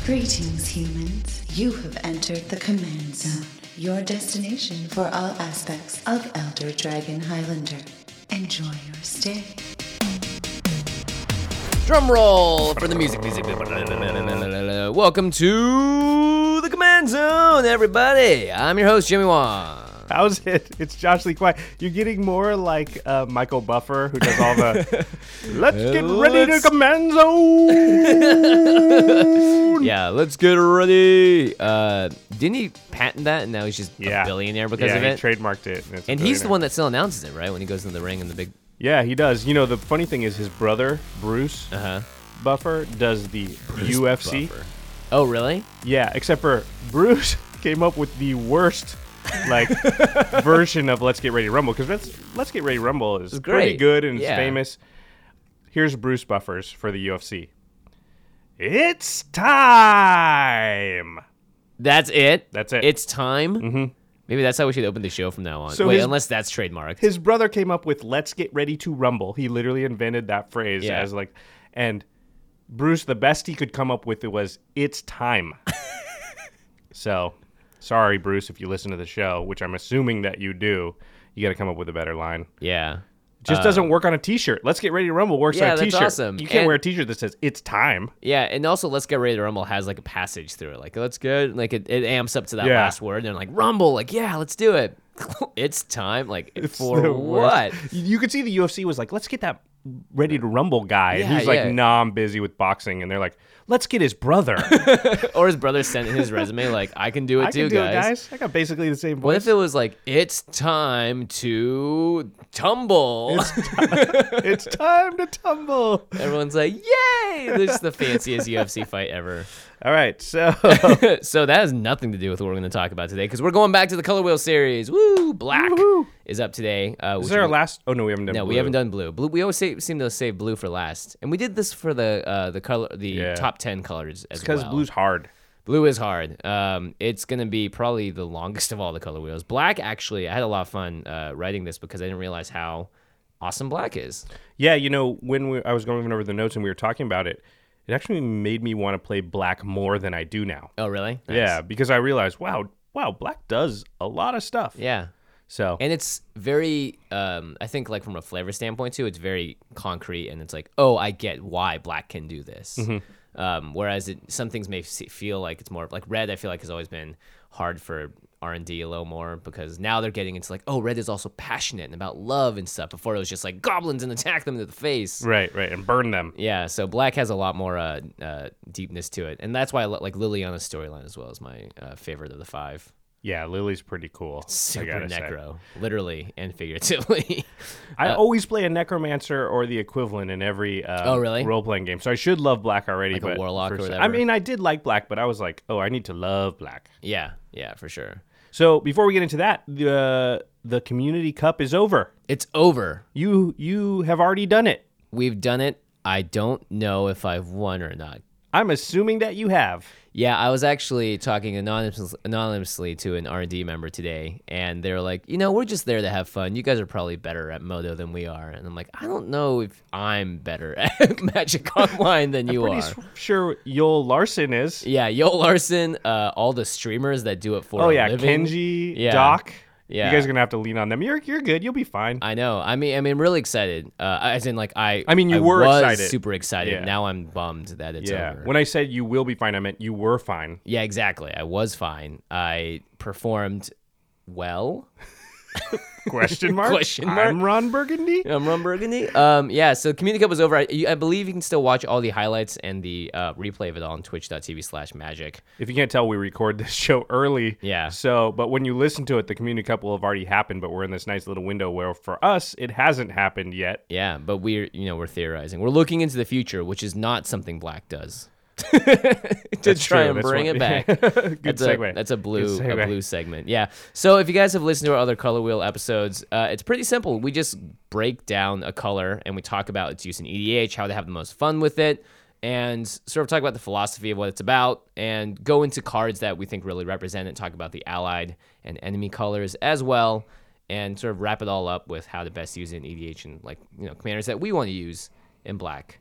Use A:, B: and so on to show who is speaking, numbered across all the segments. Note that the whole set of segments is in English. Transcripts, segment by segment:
A: Greetings, humans. You have entered the Command Zone, your destination for all aspects of Elder Dragon Highlander. Enjoy your stay.
B: Drum roll for the music. Welcome to the Command Zone, everybody. I'm your host, Jimmy Wong.
C: How's it? It's Josh Lee Kwai. You're getting more like Michael Buffer, who does all the let's get ready to Command Zone.
B: Yeah, let's get ready. Didn't he patent that, and now he's just a billionaire because of it?
C: Yeah, he trademarked it.
B: And he's the one that still announces it, right? When he goes into the ring and the big...
C: Yeah, he does. You know, the funny thing is his brother, Bruce Buffer, does the UFC.
B: Buffer. Oh, really?
C: Yeah, except for Bruce came up with the worst version of Let's Get Ready to Rumble, because Let's Get Ready to Rumble is pretty good and it's famous. Here's Bruce Buffers for the UFC. It's time.
B: That's it?
C: That's it.
B: It's time? Mm-hmm. Maybe that's how we should open the show from now on.
C: So
B: unless that's trademarked.
C: His brother came up with Let's Get Ready to Rumble. He literally invented that phrase as and Bruce, the best he could come up with was, it's time. So... sorry, Bruce, if you listen to the show, which I'm assuming that you do, you got to come up with a better line.
B: Yeah.
C: It just doesn't work on a T-shirt. Let's Get Ready to Rumble works on a T-shirt.
B: That's awesome.
C: You can't wear a T-shirt that says, it's time.
B: Yeah, and also Let's Get Ready to Rumble has like a passage through it. Like, let's go. Like, it amps up to that last word. And like, Rumble. Like, yeah, let's do it. It's time. Like, for what?
C: You could see the UFC was like, let's get that Ready to Rumble guy. And he's like, nah, I'm busy with boxing. And they're like, let's get his brother.
B: Or his brother sent in his resume like, I can do it too, guys.
C: I got basically the same voice.
B: What if it was like, it's time to tumble?
C: It's time to tumble.
B: Everyone's like, yay! This is the fanciest UFC fight ever.
C: All right, so...
B: so that has nothing to do with what we're going to talk about today, because we're going back to the Color Wheel series. Woo! Black is up today.
C: Is there a last... Oh, no, we haven't done blue.
B: No, we haven't done blue. We always seem to save blue for last. And we did this for the color, top 10 colors as well.
C: Because blue's hard.
B: Blue is hard. It's going to be probably the longest of all the color wheels. Black, actually, I had a lot of fun writing this because I didn't realize how awesome black is.
C: Yeah, you know, when I was going over the notes and we were talking about it, it actually made me want to play black more than I do now.
B: Oh, really? Nice.
C: Yeah, because I realized, wow, black does a lot of stuff.
B: Yeah.
C: So.
B: And it's very, I think like from a flavor standpoint too, it's very concrete and it's like, oh, I get why black can do this. Mm-hmm. Whereas some things may feel like it's more like red, I feel like has always been hard for R&D a little more because now they're getting into like, oh, red is also passionate and about love and stuff. Before it was just like goblins and attack them to the face.
C: Right, and burn them.
B: Yeah, so black has a lot more deepness to it. And that's why I like Liliana's storyline as well as my favorite of the 5.
C: Yeah, Lily's pretty cool.
B: Super necro, literally and figuratively.
C: I always play a necromancer or the equivalent in every role-playing game, so I should love black already.
B: Like a warlock or whatever.
C: I mean, I did like black, but I was like, oh, I need to love black.
B: Yeah, for sure.
C: So before we get into that, the Community Cup is over.
B: It's over.
C: You have already done it.
B: We've done it. I don't know if I've won or not.
C: I'm assuming that you have.
B: Yeah, I was actually talking anonymously to an R&D member today, and they were like, we're just there to have fun. You guys are probably better at Modo than we are. And I'm like, I don't know if I'm better at Magic Online than you are.
C: I'm pretty sure Yoel Larson is.
B: Yeah, Yoel Larson, all the streamers that do it for a living.
C: Kenji, Doc.
B: Yeah.
C: You guys are going to have to lean on them. You're good. You'll be fine.
B: I know. I mean, really excited. As in, like, I
C: were excited.
B: Super excited.
C: Yeah.
B: Now I'm bummed that it's over.
C: When I said you will be fine, I meant you were fine.
B: Yeah, exactly. I was fine. I performed well.
C: Question mark? I'm Ron Burgundy.
B: Yeah, so Community Cup was over. I believe you can still watch all the highlights and the replay of it all on twitch.tv/magic.
C: If you can't tell, we record this show early.
B: Yeah.
C: So, but when you listen to it, the Community Cup will have already happened, but we're in this nice little window where for us, it hasn't happened yet.
B: Yeah, but we're theorizing. We're looking into the future, which is not something Black does. to try and bring it back.
C: Good segue.
B: That's a blue segment. Yeah. So if you guys have listened to our other Color Wheel episodes, it's pretty simple. We just break down a color and we talk about its use in EDH, how to have the most fun with it, and sort of talk about the philosophy of what it's about, and go into cards that we think really represent it, talk about the allied and enemy colors as well, and sort of wrap it all up with how to best use it in EDH and commanders that we want to use in Black.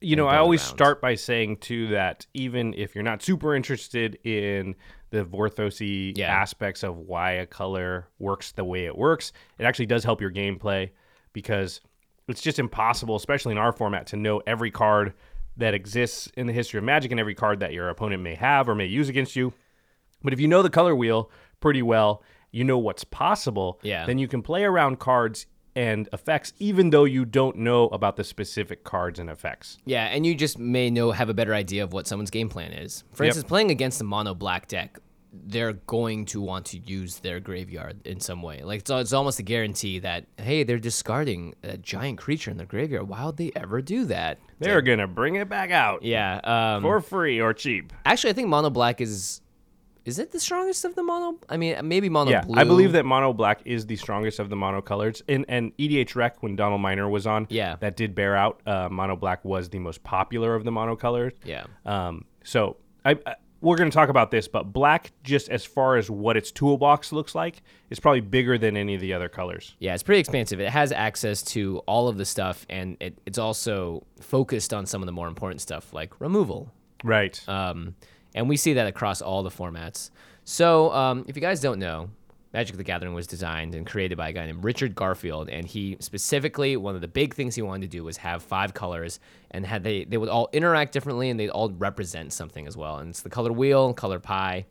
C: I always start by saying, too, that even if you're not super interested in the Vorthosy aspects of why a color works the way it works, it actually does help your gameplay, because it's just impossible, especially in our format, to know every card that exists in the history of Magic and every card that your opponent may have or may use against you. But if you know the color wheel pretty well, you know what's possible, then you can play around cards and effects, even though you don't know about the specific cards and effects.
B: Yeah, and you just may have a better idea of what someone's game plan is. For instance, playing against a mono black deck, they're going to want to use their graveyard in some way. Like, it's almost a guarantee that, hey, they're discarding a giant creature in their graveyard. Why would they ever do that?
C: They're going to bring it back out.
B: Yeah.
C: For free or cheap.
B: Actually, I think mono black is it the strongest of the mono? I mean, maybe mono blue.
C: I believe that mono black is the strongest of the mono colors. And EDH Rec, when Donald Miner was on, that did bear out. Mono black was the most popular of the mono colors.
B: Yeah.
C: So we're going to talk about this, but black, just as far as what its toolbox looks like, is probably bigger than any of the other colors.
B: Yeah, it's pretty expansive. It has access to all of the stuff, and it's also focused on some of the more important stuff, like removal.
C: Right.
B: And we see that across all the formats. So if you guys don't know, Magic the Gathering was designed and created by a guy named Richard Garfield, and he specifically, one of the big things he wanted to do was have 5 colors, and they would all interact differently, and they'd all represent something as well. And it's the color wheel, color pie.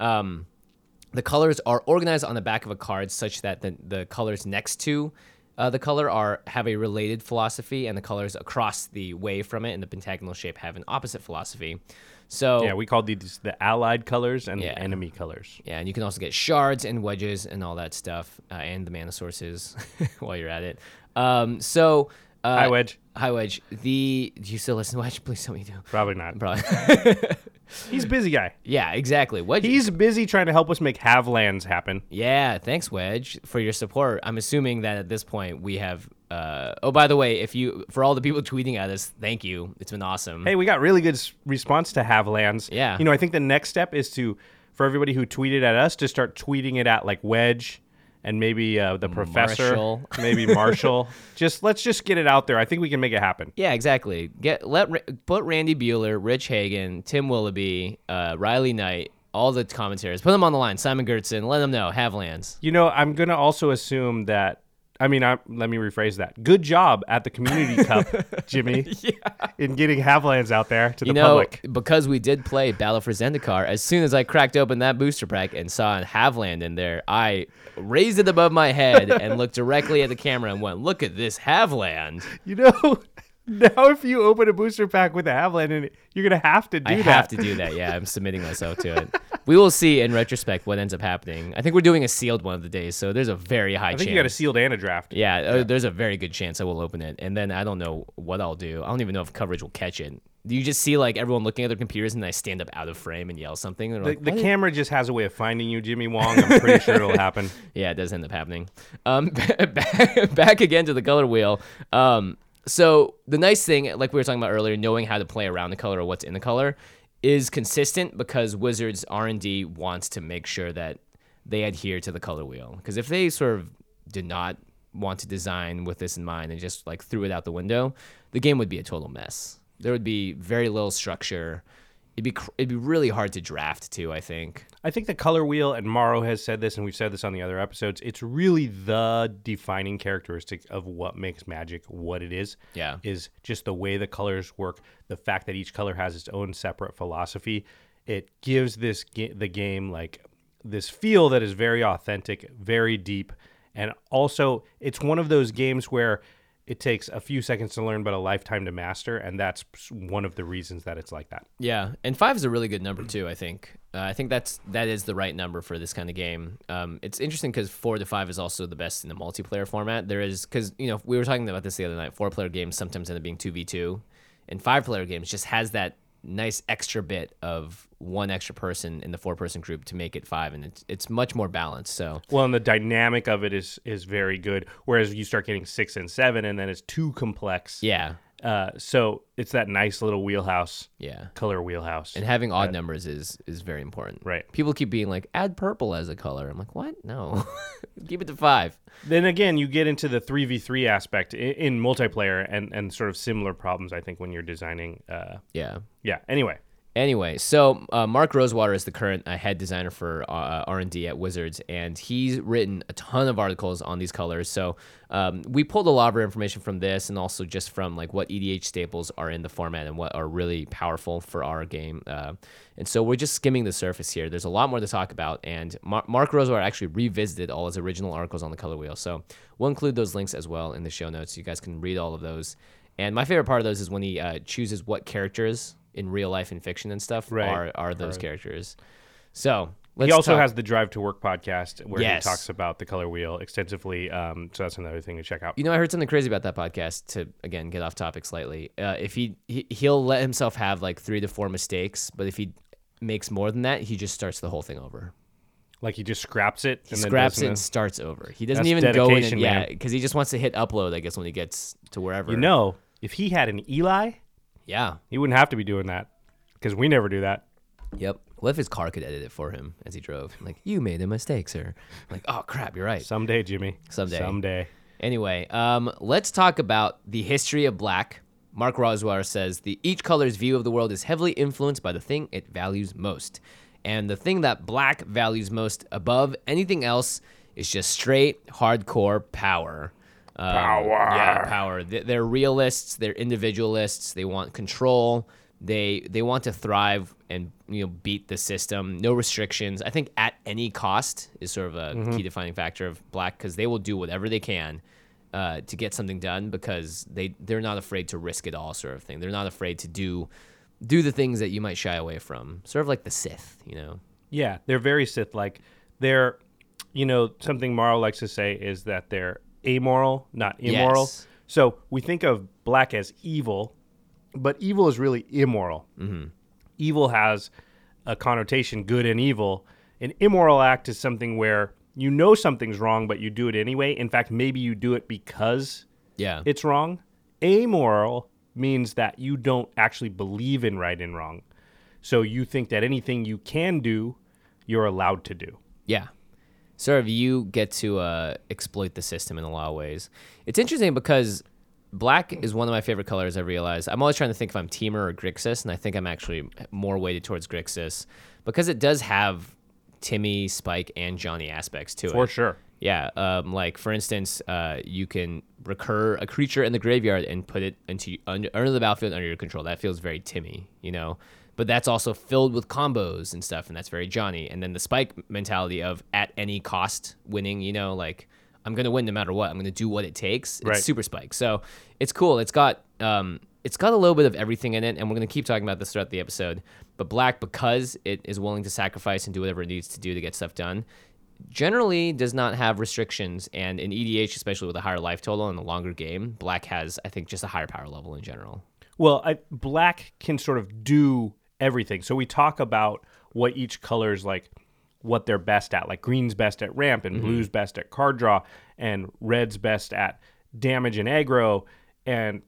B: The colors are organized on the back of a card such that the colors next to the color have a related philosophy, and the colors across the way from it in the pentagonal shape have an opposite philosophy. So
C: we called these the allied colors and the enemy colors.
B: Yeah, and you can also get shards and wedges and all that stuff, and the mana sources while you're at it.
C: Hi, Wedge.
B: Hi, Wedge. Do you still listen to Wedge? Please tell me you do.
C: Probably not.
B: Probably.
C: He's a busy guy.
B: Yeah, exactly. Wedge.
C: He's busy trying to help us make Have-lands happen.
B: Yeah, thanks, Wedge, for your support. I'm assuming that at this point we have... by the way, for all the people tweeting at us, thank you. It's been awesome.
C: Hey, we got really good response to Have-lands.
B: Yeah.
C: I think the next step is for everybody who tweeted at us to start tweeting it at like Wedge and maybe the professor,
B: Marshall.
C: Maybe Marshall. Let's just get it out there. I think we can make it happen.
B: Yeah, exactly. Put Randy Bueller, Rich Hagan, Tim Willoughby, Riley Knight, all the commentators. Put them on the line. Simon Gertzen. Let them know. Have-lands.
C: I'm gonna also assume that. Let me rephrase that. Good job at the Community Cup, Jimmy, in getting Have-lands out there to the public.
B: Because we did play Battle for Zendikar, as soon as I cracked open that booster pack and saw a Have-land in there, I raised it above my head and looked directly at the camera and went, look at this Have-land.
C: Now if you open a booster pack with a Have-land in it, you're going to have to do that.
B: I have to do that, yeah. I'm submitting myself to it. We will see in retrospect what ends up happening. I think we're doing a sealed one of the days, so there's a very high chance.
C: I think you got a sealed and a draft.
B: Yeah, there's a very good chance I will open it. And then I don't know what I'll do. I don't even know if coverage will catch it. Do you just see like everyone looking at their computers and I stand up out of frame and yell something?
C: The camera just has a way of finding you, Jimmy Wong. I'm pretty sure it'll happen.
B: Yeah, it does end up happening. Back again to the color wheel. So the nice thing, like we were talking about earlier, knowing how to play around the color or what's in the color is consistent because Wizards R&D wants to make sure that they adhere to the color wheel. Because if they sort of did not want to design with this in mind and just like threw it out the window, the game would be a total mess. There would be very little structure. It'd be really hard to draft too, I think.
C: I think the color wheel, and Morrow has said this, and we've said this on the other episodes, it's really the defining characteristic of what makes Magic what it is.
B: Yeah.
C: Is just the way the colors work, the fact that each color has its own separate philosophy. It gives the game like this feel that is very authentic, very deep, and also it's one of those games where it takes a few seconds to learn, but a lifetime to master, and that's one of the reasons that it's like that.
B: Yeah, and 5 is a really good number too. I think that is the right number for this kind of game. It's interesting because 4 to 5 is also the best in the multiplayer format. There is because we were talking about this the other night. 4-player games sometimes end up being 2v2, and 5-player games just has that nice extra bit of one extra person in the 4-person group to make it 5, and it's much more balanced. So
C: and the dynamic of it is very good. Whereas you start getting 6 and 7, and then it's too complex.
B: Yeah,
C: So it's that nice little wheelhouse.
B: Yeah.
C: Color wheelhouse.
B: And having odd numbers is very important.
C: Right.
B: People keep being like, add purple as a color. I'm like, what? No. Keep it to 5.
C: Then again, you get into the 3v3 aspect in multiplayer and sort of similar problems, I think, when you're designing.
B: Yeah.
C: Yeah.
B: Anyway, so Mark Rosewater is the current head designer for R&D at Wizards, and he's written a ton of articles on these colors. So we pulled a lot of our information from this, and also just from like what EDH staples are in the format and what are really powerful for our game. And so we're just skimming the surface here. There's a lot more to talk about, and Mark Rosewater actually revisited all his original articles on the color wheel. So we'll include those links as well in the show notes. You guys can read all of those. And my favorite part of those is when he chooses what characters in real life and fiction and stuff are those characters. So
C: he also has the Drive to Work podcast where he talks about the color wheel extensively. So that's another thing to check out.
B: You know, I heard something crazy about that podcast. To again get off topic slightly, if he'll let himself have like 3 to 4 mistakes, but if he makes more than that, he just starts the whole thing over.
C: Like he just scraps it.
B: He scraps it and starts over. He doesn't even go in and because he just wants to hit upload. I guess when he gets to wherever.
C: You know, if he had an Eli.
B: Yeah.
C: He wouldn't have to be doing that because we never do that.
B: Yep. What if his car could edit it for him as he drove? Like, you made a mistake, sir. Like, oh, crap, you're right.
C: Someday, Jimmy.
B: Someday. Anyway, let's talk about the history of black. Mark Rosewater says, each color's view of the world is heavily influenced by the thing it values most. And the thing that black values most above anything else is just straight, hardcore power.
C: Power.
B: Yeah, power. They're realists. They're individualists. They want control. They want to thrive and beat the system. No restrictions. I think at any cost is sort of a key defining factor of black, because they will do whatever they can to get something done, because they're not afraid to risk it all, sort of thing. They're not afraid to do the things that you might shy away from. Sort of like the Sith,
C: Yeah, they're very Sith-like. They're, something Morrow likes to say is that they're amoral, not immoral.
B: Yes.
C: So we think of black as evil, but evil is really immoral.
B: Mm-hmm.
C: Evil has a connotation, good and evil. An immoral act is something where you know something's wrong, but you do it anyway. In fact, maybe you do it because it's wrong. Amoral means that you don't actually believe in right and wrong. So you think that anything you can do, you're allowed to do.
B: Yeah. Sort of you get to exploit the system in a lot of ways. It's interesting because black is one of my favorite colors, I realize. I'm always trying to think if I'm Temur or Grixis, and I think I'm actually more weighted towards Grixis because it does have Timmy, Spike, and Johnny aspects to it.
C: For sure.
B: Yeah. Like, for instance, you can recur a creature in the graveyard and put it under the battlefield under your control. That feels very Timmy, But that's also filled with combos and stuff, and that's very Johnny. And then the Spike mentality of at any cost winning, like I'm going to win no matter what. I'm going to do what it takes. It's super Spike. So it's cool. It's got a little bit of everything in it, and we're going to keep talking about this throughout the episode. But black, because it is willing to sacrifice and do whatever it needs to do to get stuff done, generally does not have restrictions. And in EDH, especially with a higher life total and a longer game, black has, I think, just a higher power level in general.
C: Well, black can sort of do everything. So we talk about what each color's like, what they're best at. Like green's best at ramp, and blue's best at card draw, and red's best at damage and aggro. And,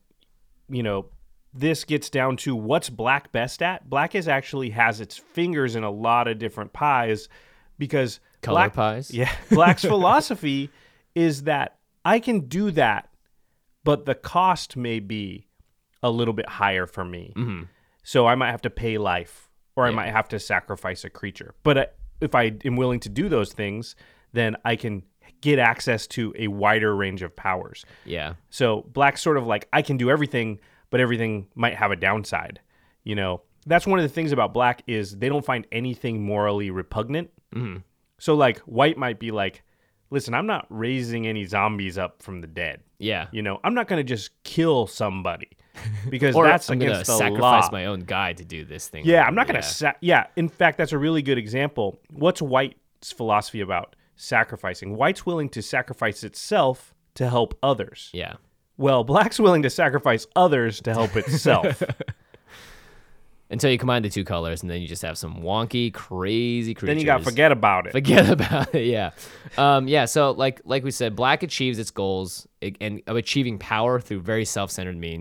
C: this gets down to what's black best at. Black actually has its fingers in a lot of different pies, because
B: color pies.
C: Yeah. Black's philosophy is that I can do that, but the cost may be a little bit higher for me. Mm-hmm. So I might have to pay life, or I might have to sacrifice a creature. But if I am willing to do those things, then I can get access to a wider range of powers.
B: Yeah.
C: So black's sort of like, I can do everything, but everything might have a downside. That's one of the things about black is they don't find anything morally repugnant. Mm-hmm. So like white might be like, listen, I'm not raising any zombies up from the dead.
B: Yeah.
C: I'm not going to just kill somebody because
B: or
C: that's
B: I'm
C: against the
B: sacrifice
C: law.
B: My own guy to do this thing.
C: Yeah, I'm not going to. In fact, that's a really good example. What's white's philosophy about sacrificing? White's willing to sacrifice itself to help others.
B: Yeah.
C: Well, black's willing to sacrifice others to help itself.
B: Until you combine the two colors, and then you just have some wonky, crazy creatures.
C: Then you got to forget about it.
B: Forget about it, yeah. So like we said, black achieves its goals of achieving power through very self-centered means.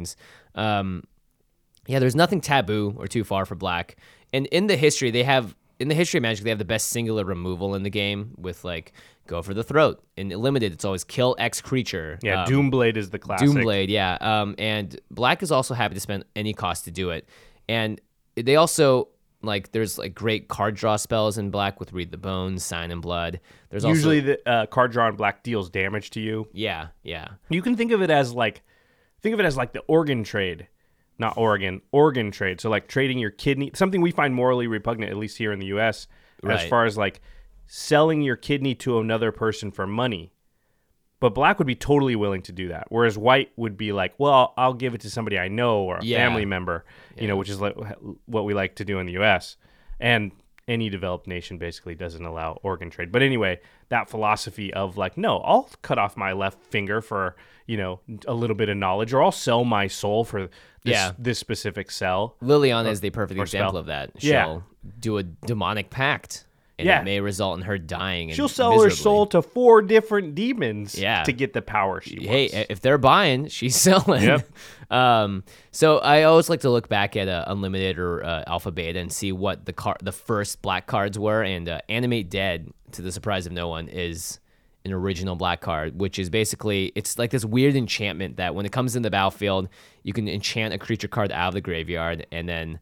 B: There's nothing taboo or too far for black. And in the history of Magic, they have the best singular removal in the game with like go for the throat. In limited, it's always kill X creature.
C: Yeah, Doomblade is the classic.
B: Doomblade, yeah. And black is also happy to spend any cost to do it. And they also like there's like great card draw spells in black with Read the Bones, Sign in Blood. There's
C: usually the card draw in black deals damage to you.
B: Yeah.
C: You can think of it as like the organ trade. Not organ trade. So like trading your kidney, something we find morally repugnant, at least here in the U.S., as far as like selling your kidney to another person for money. But black would be totally willing to do that, whereas white would be like, well, I'll give it to somebody I know or a family member, which is like what we like to do in the U.S. And any developed nation basically doesn't allow organ trade. But anyway, that philosophy of like, no, I'll cut off my left finger for, a little bit of knowledge, or I'll sell my soul for this specific cell.
B: Liliana is the perfect example of that. She'll do a demonic pact. And it may result in her dying.
C: She'll sell her soul to 4 different demons to get the power she wants.
B: Hey, if they're buying, she's selling. Yep. So I always like to look back at Unlimited or Alpha Beta and see what the first black cards were. And Animate Dead, to the surprise of no one, is an original black card, which is basically, it's like this weird enchantment that when it comes in the battlefield, you can enchant a creature card out of the graveyard, and then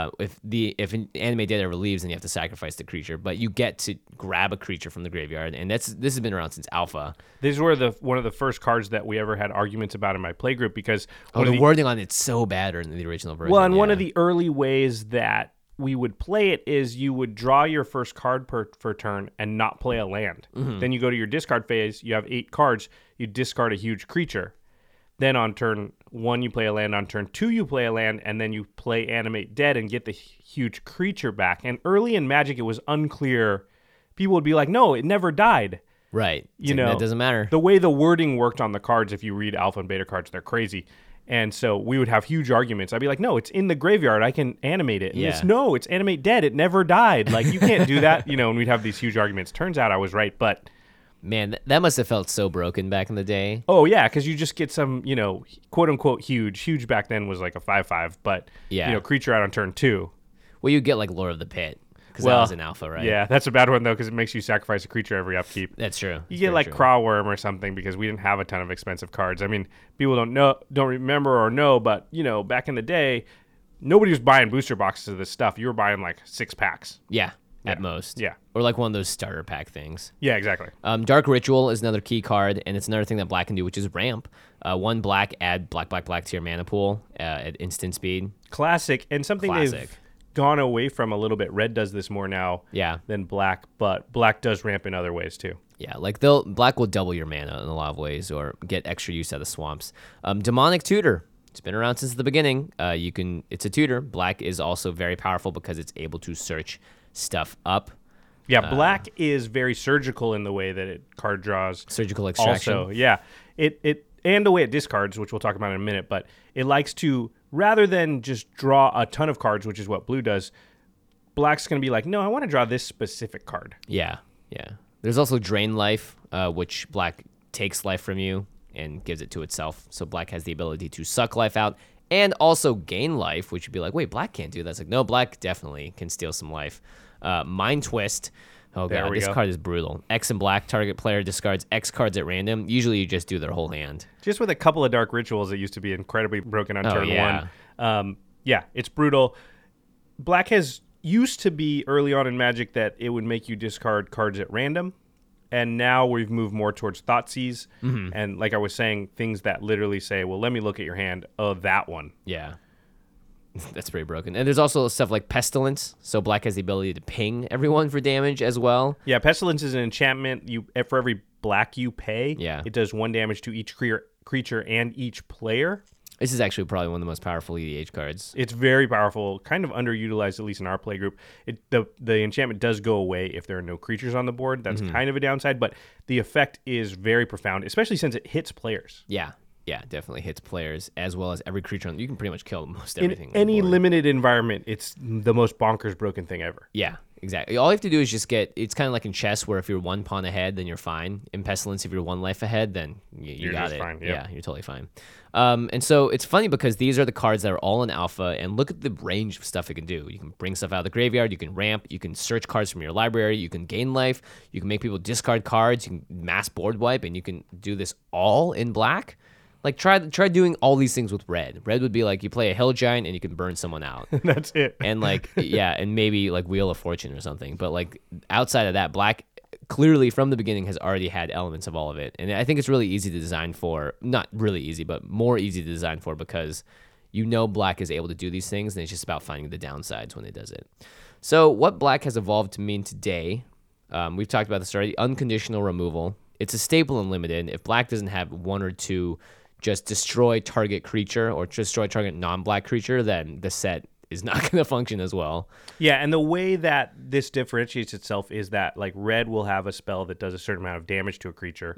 B: if an Animate Dead ever leaves, then you have to sacrifice the creature, but you get to grab a creature from the graveyard, and this has been around since Alpha.
C: These were one of the first cards that we ever had arguments about in my playgroup because
B: the wording on it's so bad in the original version.
C: Well, and one of the early ways that we would play it is you would draw your first card per turn and not play a land. Mm-hmm. Then you go to your discard phase. You have 8 cards. You discard a huge creature. Then on turn 1, you play a land. On turn 2, you play a land, and then you play Animate Dead and get the huge creature back. And early in Magic, it was unclear. People would be like, no, it never died.
B: Right. That doesn't matter.
C: The way the wording worked on the cards, if you read Alpha and Beta cards, they're crazy. And so we would have huge arguments. I'd be like, no, it's in the graveyard. I can animate it. And it's Animate Dead. It never died. Like, you can't do that. And we'd have these huge arguments. Turns out I was right, but...
B: Man, that must have felt so broken back in the day.
C: Oh, yeah, because you just get some, quote-unquote huge. Huge back then was like a 5/5, but, creature out on turn 2.
B: Well, you get like Lore of the Pit, because that was an alpha, right?
C: Yeah, that's a bad one, though, because it makes you sacrifice a creature every upkeep.
B: That's true.
C: You get like Crawworm or something, because we didn't have a ton of expensive cards. I mean, people don't remember or know, but, back in the day, nobody was buying booster boxes of this stuff. You were buying like 6 packs.
B: Yeah. At most.
C: Yeah.
B: Or like one of those starter pack things.
C: Yeah, exactly.
B: Dark Ritual is another key card, and it's another thing that black can do, which is ramp. 1 black, add black to your mana pool at instant speed.
C: Classic, and something they've gone away from a little bit. Red does this more now than black, but black does ramp in other ways too.
B: Yeah, like black will double your mana in a lot of ways, or get extra use out of swamps. Demonic Tutor. It's been around since the beginning. It's a tutor. Black is also very powerful because it's able to search stuff up.
C: Yeah, black is very surgical in the way that it card draws.
B: Surgical extraction.
C: Also, yeah. It and the way it discards, which we'll talk about in a minute, but it likes to, rather than just draw a ton of cards, which is what blue does, black's going to be like, no, I want to draw this specific card.
B: Yeah. There's also Drain Life, which black takes life from you and gives it to itself. So black has the ability to suck life out and also gain life, which would be like, wait, black can't do that. It's like, no, black definitely can steal some life. Mind Twist. Oh, God, this card is brutal. X and black, target player discards X cards at random. Usually you just do their whole hand.
C: Just with a couple of Dark Rituals, it used to be incredibly broken on turn 1. It's brutal. Black used to be early on in Magic that it would make you discard cards at random. And now we've moved more towards Thoughtseize. Mm-hmm. And like I was saying, things that literally say, well, let me look at your hand. Oh, that one.
B: Yeah. That's pretty broken. And there's also stuff like Pestilence. So black has the ability to ping everyone for damage as well.
C: Yeah, Pestilence is an enchantment. For every black you pay, it does 1 damage to each creature and each player.
B: This is actually probably one of the most powerful EDH cards.
C: It's very powerful, kind of underutilized, at least in our play group. The enchantment does go away if there are no creatures on the board. That's kind of a downside, but the effect is very profound, especially since it hits players.
B: Yeah. Yeah, definitely hits players as well as every creature. You can pretty much kill most everything.
C: In any limited environment, it's the most bonkers broken thing ever.
B: Yeah, exactly. All you have to do is just it's kind of like in chess where if you're 1 pawn ahead, then you're fine. In Pestilence, if you're 1 life ahead, then you got it.
C: Fine,
B: yeah, you're totally fine. And so it's funny because these are the cards that are all in alpha, and look at the range of stuff it can do. You can bring stuff out of the graveyard, you can ramp, you can search cards from your library, you can gain life, you can make people discard cards, you can mass board wipe, and you can do this all in black. Like, try doing all these things with red. Red would be like you play a Hill Giant and you can burn someone out.
C: That's it.
B: And like, yeah, and maybe like Wheel of Fortune or something. But like outside of that, black clearly from the beginning has already had elements of all of it. And I think it's really easy to design for. Not really easy, but more easy to design for because black is able to do these things, and it's just about finding the downsides when it does it. So what black has evolved to mean today, we've talked about this already, unconditional removal. It's a staple in Limited. If black doesn't have 1 or 2 just destroy target creature or destroy target non-black creature, then the set is not going to function as well.
C: Yeah, and the way that this differentiates itself is that like red will have a spell that does a certain amount of damage to a creature,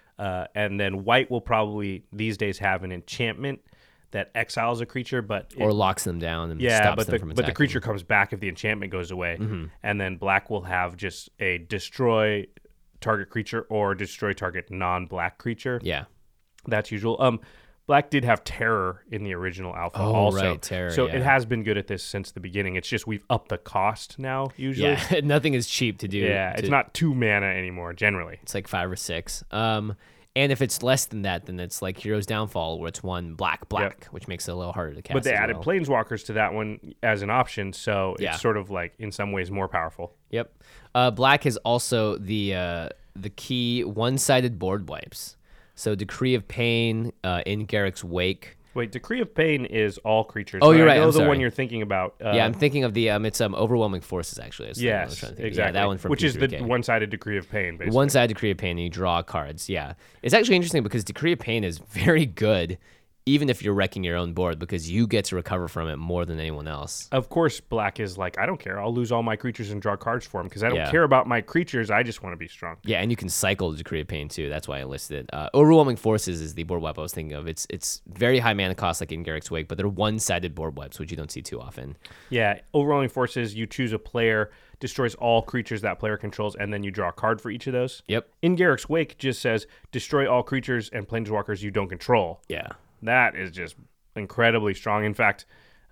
C: and then white will probably these days have an enchantment that exiles a creature,
B: or locks them down and stops them from attacking.
C: But the creature comes back if the enchantment goes away, and then black will have just a destroy target creature or destroy target non-black creature.
B: Yeah.
C: That's usual. Black did have Terror in the original alpha also.
B: Right, Terror,
C: so it has been good at this since the beginning. It's just we've upped the cost now, usually.
B: Yeah, nothing is cheap to do.
C: Yeah, it's not 2 mana anymore, generally.
B: It's like 5 or 6. And if it's less than that, then it's like Hero's Downfall, where it's 1 black, which makes it a little harder to cast.
C: But they added Planeswalkers to that one as an option, so it's sort of like, in some ways, more powerful.
B: Yep. Black is also the key one-sided board wipes. So Decree of Pain in Garruk's Wake.
C: Wait, Decree of Pain is all creatures.
B: Oh, you're right.
C: I know
B: I'm
C: the
B: sorry.
C: one you're thinking about.
B: Yeah, I'm thinking of the it's Overwhelming Forces actually.
C: Yes, exactly.
B: Yeah, that one from
C: which
B: P3K.
C: is the one-sided Decree of Pain, basically.
B: One-sided Decree of Pain, and you draw cards. Yeah, it's actually interesting because Decree of Pain is very good, even if you're wrecking your own board, because you get to recover from it more than anyone else.
C: Of course, black is like, I don't care. I'll lose all my creatures and draw cards for them because I don't care about my creatures. I just want to be strong.
B: Yeah, and you can cycle Decree of Pain too. That's why I listed it. Overwhelming Forces is the board wipe I was thinking of. It's very high mana cost, like in Garruk's Wake, but they're one-sided board wipes, which you don't see too often.
C: Yeah, Overwhelming Forces, you choose a player, destroys all creatures that player controls, and then you draw a card for each of those.
B: Yep.
C: In Garruk's Wake, just says, destroy all creatures and planeswalkers you don't control.
B: Yeah.
C: That is just incredibly strong. In fact,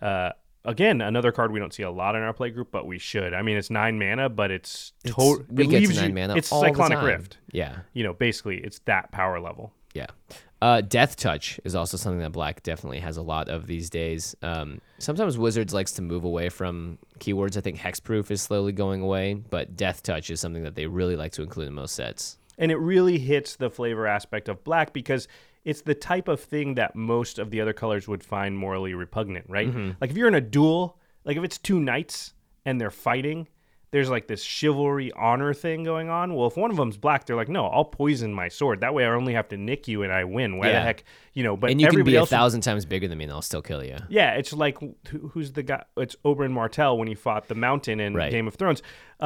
C: again, another card we don't see a lot in our play group, but we should. I mean, it's 9 mana, but it
B: leaves you 9 mana.
C: It's
B: all
C: Cyclonic
B: the time.
C: Rift.
B: Yeah.
C: Basically, it's that power level.
B: Yeah. Death Touch is also something that black definitely has a lot of these days. Sometimes Wizards likes to move away from keywords. I think Hexproof is slowly going away, but Death Touch is something that they really like to include in most sets.
C: And it really hits the flavor aspect of black because it's the type of thing that most of the other colors would find morally repugnant, right?
B: Mm-hmm.
C: Like if you're in a duel, like if it's 2 knights and they're fighting, there's like this chivalry honor thing going on. Well, if one of them's black, they're like, no, I'll poison my sword. That way I only have to nick you and I win. Why the heck, but
B: and you can be
C: else
B: 1,000 times bigger than me and I'll still kill you.
C: Yeah, it's like, who's the guy? It's Oberyn Martell when he fought the Mountain in Game of Thrones.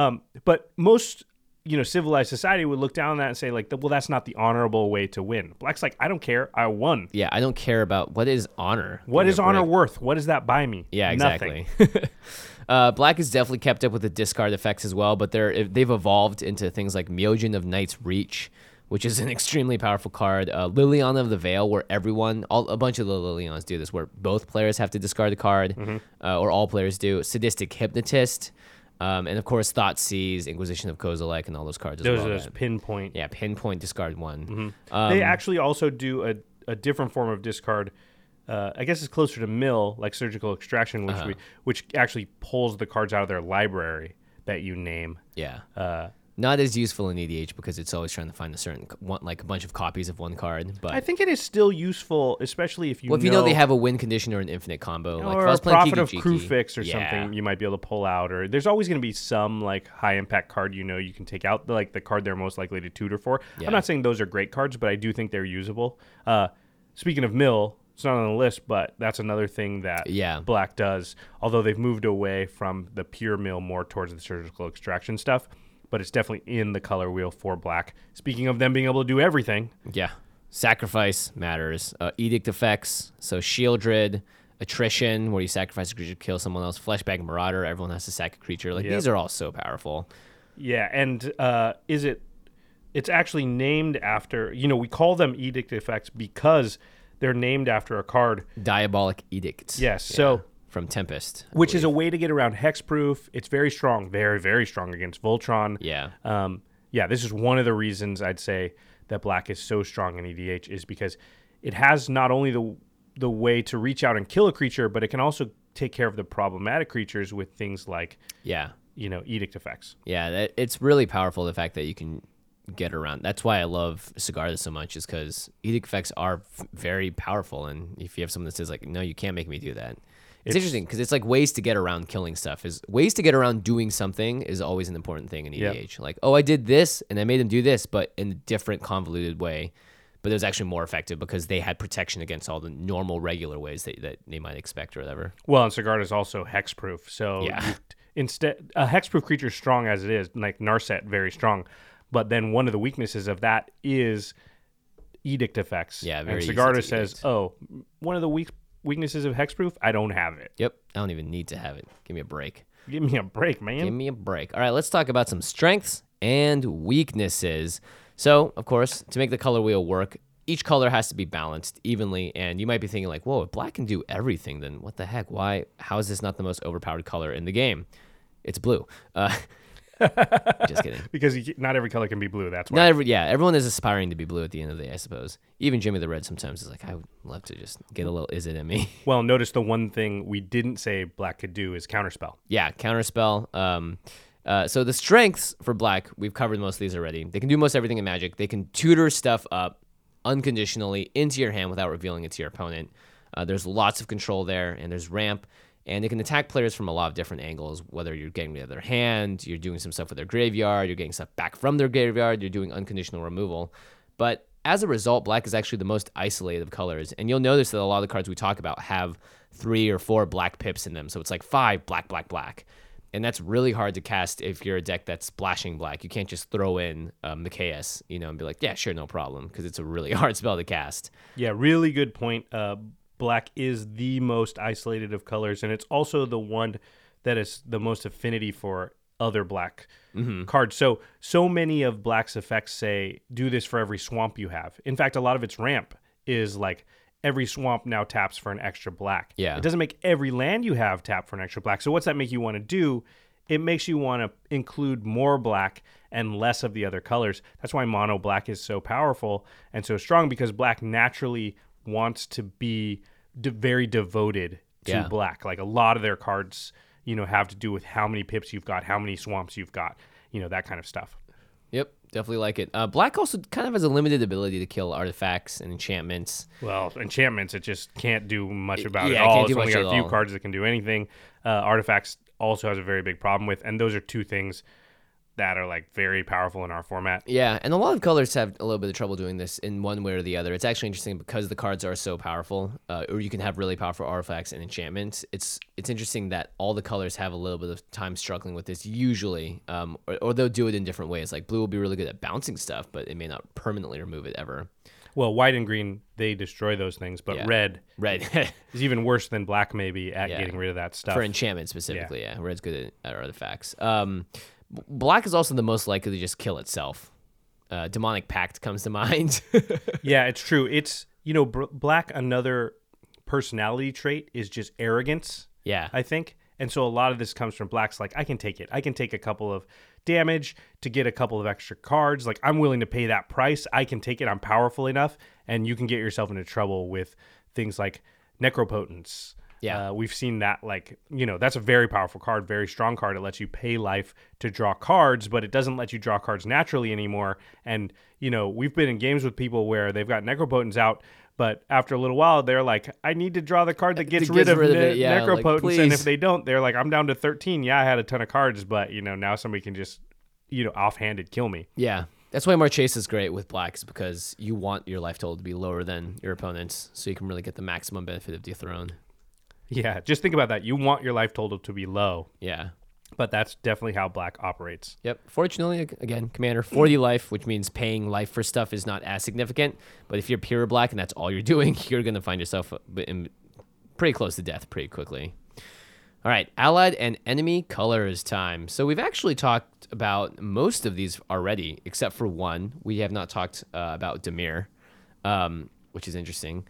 C: But most civilized society would look down on that and say, like, well, that's not the honorable way to win. Black's like, I don't care. I won.
B: Yeah, I don't care about what is honor.
C: What is honor worth? What does that buy me?
B: Yeah, exactly.
C: Nothing.
B: Black has definitely kept up with the discard effects as well, but they've evolved into things like Myojin of Night's Reach, which is an extremely powerful card. Liliana of the Veil, where a bunch of the Lilianas do this, where both players have to discard a card, or all players do. Sadistic Hypnotist. And of course, Thoughtseize, Inquisition of Kozilek, and all those cards as well.
C: Those pinpoint.
B: Yeah, pinpoint, discard 1.
C: They actually also do a different form of discard. I guess it's closer to mill, like Surgical Extraction, which actually pulls the cards out of their library that you name.
B: Yeah. Not as useful in EDH because it's always trying to find a bunch of copies of one card. But
C: I think it is still useful, especially if you
B: if you know they have a win condition or an infinite combo. Like
C: or
B: if I was
C: a
B: playing
C: Prophet of
B: Kiki-Jiki,
C: Crufix or something you might be able to pull out. Or there's always going to be some like high impact card you can take out, like the card they're most likely to tutor for.
B: Yeah.
C: I'm not saying those are great cards, but I do think they're usable. Speaking of mill, it's not on the list, but that's another thing that Black does, although they've moved away from the pure mill more towards the Surgical Extraction stuff. But it's definitely in the color wheel for black. Speaking of them being able to do everything,
B: Sacrifice matters. Edict effects, so Shieldred, Attrition, where you sacrifice a creature to kill someone else, Fleshbag Marauder, everyone has to sack a creature. Like, these are all so powerful.
C: Yeah, and it's actually named after, we call them edict effects because they're named after a card.
B: Diabolic Edicts.
C: Yes, so...
B: From Tempest.
C: Which is a way to get around hexproof. It's very strong, very, very strong against Voltron.
B: Yeah.
C: This is one of the reasons I'd say that black is so strong in EDH is because it has not only the way to reach out and kill a creature, but it can also take care of the problematic creatures with things like, edict effects.
B: Yeah, it's really powerful, the fact that you can get around. That's why I love Sigarda so much, is because edict effects are very powerful. And if you have someone that says, like, no, you can't make me do that. It's interesting because it's like ways to get around killing stuff. Ways to get around doing something is always an important thing in EDH. Yep. Like, I did this and I made them do this, but in a different convoluted way. But it was actually more effective because they had protection against all the normal, regular ways that they might expect or whatever.
C: Well, and Sigarda is also hexproof. So instead, a hexproof creature is strong as it is, like Narset, very strong. But then one of the weaknesses of that is edict effects.
B: Yeah, very
C: and Sigarda says, one of the weaknesses of hexproof, I don't have it.
B: Yep, I don't even need to have it. Give me a break.
C: Give me a break, man.
B: Give me a break. All right, let's talk about some strengths and weaknesses. So, of course, to make the color wheel work, each color has to be balanced evenly, and you might be thinking like, whoa, if black can do everything, then what the heck? How is this not the most overpowered color in the game? It's blue. Just kidding.
C: Because not every color can be blue. That's why.
B: Everyone is aspiring to be blue at the end of the day, I suppose. Even Jimmy the Red sometimes is like, I would love to just get a little is it in me.
C: Well, notice the one thing we didn't say black could do is counterspell.
B: Yeah, counterspell. So the strengths for black, we've covered most of these already. They can do most everything in Magic. They can tutor stuff up unconditionally into your hand without revealing it to your opponent. There's lots of control there, and there's ramp. And they can attack players from a lot of different angles, whether you're getting rid of their hand, you're doing some stuff with their graveyard, you're getting stuff back from their graveyard, you're doing unconditional removal. But as a result, black is actually the most isolated of colors. And you'll notice that a lot of the cards we talk about have 3 or 4 black pips in them. So it's like 5 black, black, black. And that's really hard to cast if you're a deck that's splashing black. You can't just throw in Mikaeus, and be like, yeah, sure, no problem, because it's a really hard spell to cast.
C: Yeah, really good point. Black is the most isolated of colors, and it's also the one that is the most affinity for other black cards. So many of black's effects say, do this for every swamp you have. In fact, a lot of its ramp is like, every swamp now taps for an extra black.
B: Yeah.
C: It doesn't make every land you have tap for an extra black. So what's that make you want to do? It makes you want to include more black and less of the other colors. That's why mono black is so powerful and so strong, because black naturally wants to be very devoted to black. Like, a lot of their cards, have to do with how many pips you've got, how many swamps you've got, that kind of stuff.
B: Yep, definitely like it. Black also kind of has a limited ability to kill artifacts and enchantments.
C: Well, enchantments, it just can't do much about it at all. It's only got a few cards that can do anything. Artifacts also has a very big problem with, and those are two things that are like very powerful in our format.
B: Yeah, and a lot of colors have a little bit of trouble doing this in one way or the other. It's actually interesting because the cards are so powerful, or you can have really powerful artifacts and enchantments. It's interesting that all the colors have a little bit of time struggling with this usually, or they'll do it in different ways. Like blue will be really good at bouncing stuff, but it may not permanently remove it ever.
C: Well, white and green, they destroy those things, but red is even worse than black maybe at getting rid of that stuff.
B: For enchantment specifically, yeah. Red's good at artifacts. Black is also the most likely to just kill itself. Demonic Pact comes to mind.
C: Yeah, it's true. It's, black, another personality trait is just arrogance.
B: Yeah.
C: I think. And so a lot of this comes from black's like, I can take it. I can take a couple of damage to get a couple of extra cards. Like, I'm willing to pay that price. I can take it. I'm powerful enough. And you can get yourself into trouble with things like Necropotence.
B: Yeah.
C: We've seen that, like, that's a very powerful card, very strong card. It lets you pay life to draw cards, but it doesn't let you draw cards naturally anymore. And, we've been in games with people where they've got Necropotence out, but after a little while, they're like, I need to draw the card that gets rid of it. Yeah, Necropotence. Like, and if they don't, they're like, I'm down to 13. Yeah, I had a ton of cards, but, now somebody can just, offhanded kill me.
B: Yeah. That's why Marchese is great with blacks, because you want your life total to be lower than your opponent's, so you can really get the maximum benefit of Dethrone.
C: Yeah, just think about that. You want your life total to be low.
B: Yeah.
C: But that's definitely how black operates.
B: Yep. Fortunately, again, Commander, 40 life, which means paying life for stuff is not as significant. But if you're pure black and that's all you're doing, you're going to find yourself pretty close to death pretty quickly. All right, allied and enemy colors time. So we've actually talked about most of these already, except for one. We have not talked about Dimir, which is interesting.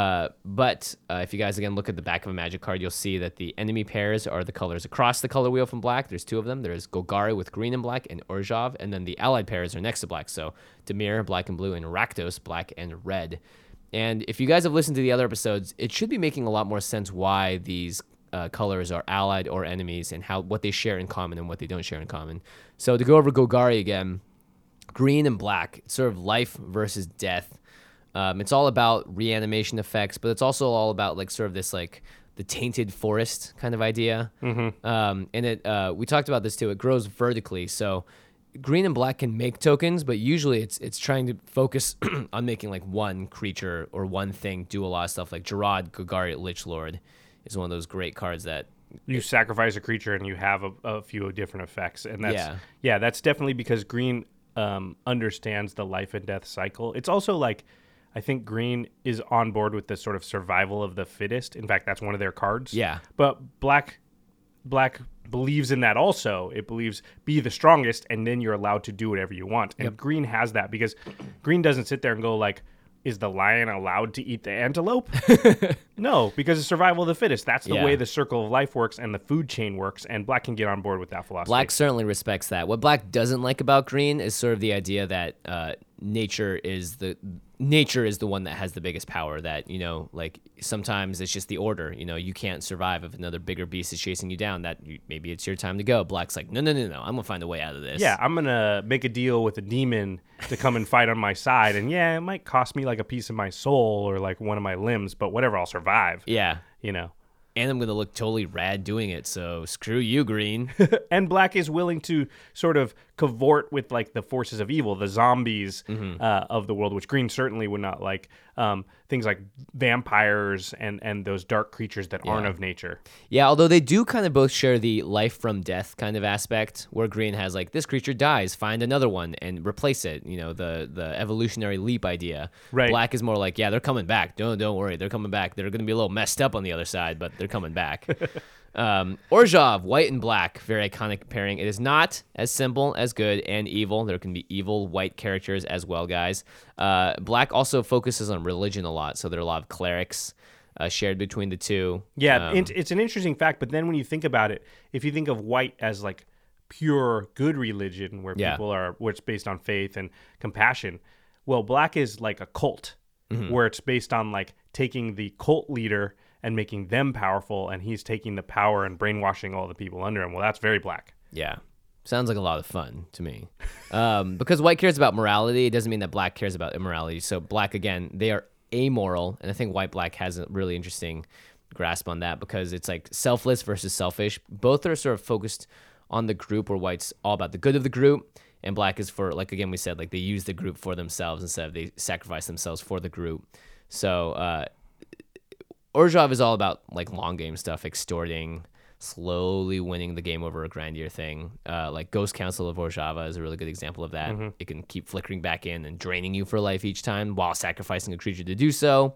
B: But if you guys, again, look at the back of a Magic card, you'll see that the enemy pairs are the colors across the color wheel from black. There's two of them. There's Golgari with green and black and Orzhov. And then the allied pairs are next to black. So Dimir, black and blue, and Rakdos, black and red. And if you guys have listened to the other episodes, it should be making a lot more sense why these colors are allied or enemies and what they share in common and what they don't share in common. So to go over Golgari again, green and black, it's sort of life versus death. It's all about reanimation effects, but it's also all about like sort of this like the tainted forest kind of idea. Mm-hmm. And we talked about this too. It grows vertically, so green and black can make tokens, but usually it's trying to focus on making like one creature or one thing do a lot of stuff. Like Jarad Golgari Lich Lord is one of those great cards that
C: you sacrifice a creature and you have a few different effects, and that's definitely because green understands the life and death cycle. It's also like, I think green is on board with the sort of survival of the fittest. In fact, that's one of their cards.
B: Yeah.
C: But black believes in that also. It believes be the strongest, and then you're allowed to do whatever you want. And green has that because green doesn't sit there and go like, is the lion allowed to eat the antelope? No, because it's survival of the fittest. That's the way the circle of life works and the food chain works, and black can get on board with that philosophy.
B: Black certainly respects that. What black doesn't like about green is sort of the idea that nature is the one that has the biggest power, that, you know, like sometimes it's just the order, you know, you can't survive if another bigger beast is chasing you down, maybe it's your time to go. Black's like, no, I'm gonna find a way out of this.
C: Yeah, I'm gonna make a deal with a demon to come and fight on my side, and yeah, it might cost me like a piece of my soul or like one of my limbs, but whatever, I'll survive.
B: Yeah.
C: You know.
B: And I'm going to look totally rad doing it, so screw you, green.
C: And black is willing to sort of cavort with like the forces of evil, the zombies of the world, which green certainly would not like. Things like vampires and those dark creatures that aren't of nature.
B: Yeah, although they do kind of both share the life from death kind of aspect, where green has like, this creature dies, find another one and replace it, you know, the evolutionary leap idea.
C: Right.
B: Black is more like, yeah, they're coming back. Don't worry, they're coming back. They're going to be a little messed up on the other side, but they're coming back. Orzhov, white and black, very iconic pairing. It is not as simple as good and evil. There can be evil white characters as well, guys. Black also focuses on religion a lot, so there are a lot of clerics shared between the two.
C: Yeah, it's an interesting fact, but then when you think about it, if you think of white as like pure good religion, where people are, where it's based on faith and compassion, well, black is like a cult, where it's based on like taking the cult leader and making them powerful, and he's taking the power and brainwashing all the people under him. Well, that's very black.
B: Yeah. Sounds like a lot of fun to me. Because white cares about morality, it doesn't mean that black cares about immorality. So black, again, they are amoral, and I think white-black has a really interesting grasp on that, because it's like selfless versus selfish. Both are sort of focused on the group, where white's all about the good of the group, and black is for, like, again, we said, like, they use the group for themselves instead of they sacrifice themselves for the group. So, Orzhov is all about like long game stuff, extorting, slowly winning the game over a grandier thing. Like Ghost Council of Orzhova is a really good example of that. It can keep flickering back in and draining you for life each time while sacrificing a creature to do so.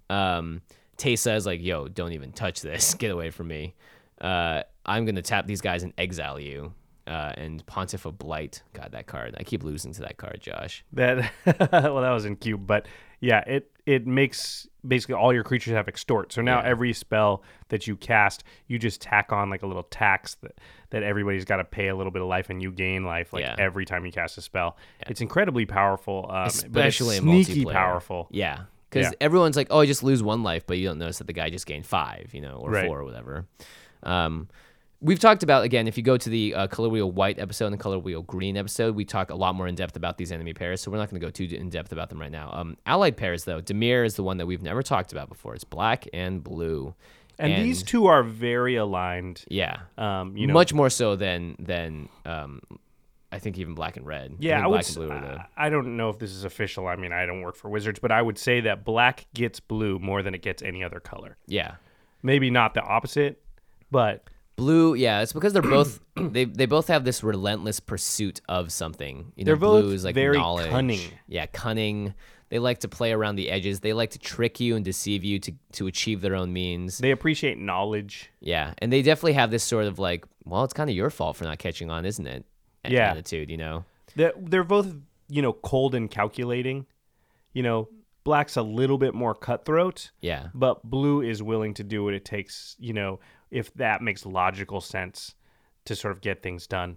B: Teysa is like, yo, don't even touch this. Get away from me. I'm going to tap these guys and exile you. And Pontiff of Blight. God, that card. I keep losing to that card, Josh.
C: Well, that was in Cube, but yeah, it makes basically all your creatures have extort. So now every spell that you cast, you just tack on like a little tax that everybody's got to pay a little bit of life, and you gain life every time you cast a spell. It's incredibly powerful,
B: especially
C: but it's sneaky powerful.
B: Yeah, because everyone's like, oh, I just lose 1 life, but you don't notice that the guy just gained 5, you know, or 4 or whatever. We've talked about, again, if you go to the Color Wheel White episode and the Color Wheel Green episode, we talk a lot more in depth about these enemy pairs, so we're not going to go too in depth about them right now. Allied pairs, though, Dimir is the one that we've never talked about before. It's black and blue.
C: And these two are very aligned.
B: Yeah.
C: You know,
B: much more so than I think even black and red.
C: Yeah,
B: black and blue are
C: I don't know if this is official. I mean, I don't work for Wizards, but I would say that black gets blue more than it gets any other color.
B: Yeah.
C: Maybe not the opposite, but
B: Blue, yeah, it's because they're both they both have this relentless pursuit of something. You know,
C: They're both
B: blue is like
C: very
B: knowledge.
C: cunning.
B: Yeah, cunning. They like to play around the edges. They like to trick you and deceive you to achieve their own means.
C: They appreciate knowledge.
B: Yeah, and they definitely have this sort of like, well, it's kind of your fault for not catching on, isn't it?
C: Yeah.
B: Attitude, you know.
C: They're both, you know, cold and calculating. You know, black's a little bit more cutthroat.
B: Yeah.
C: But blue is willing to do what it takes, you know, if that makes logical sense to sort of get things done.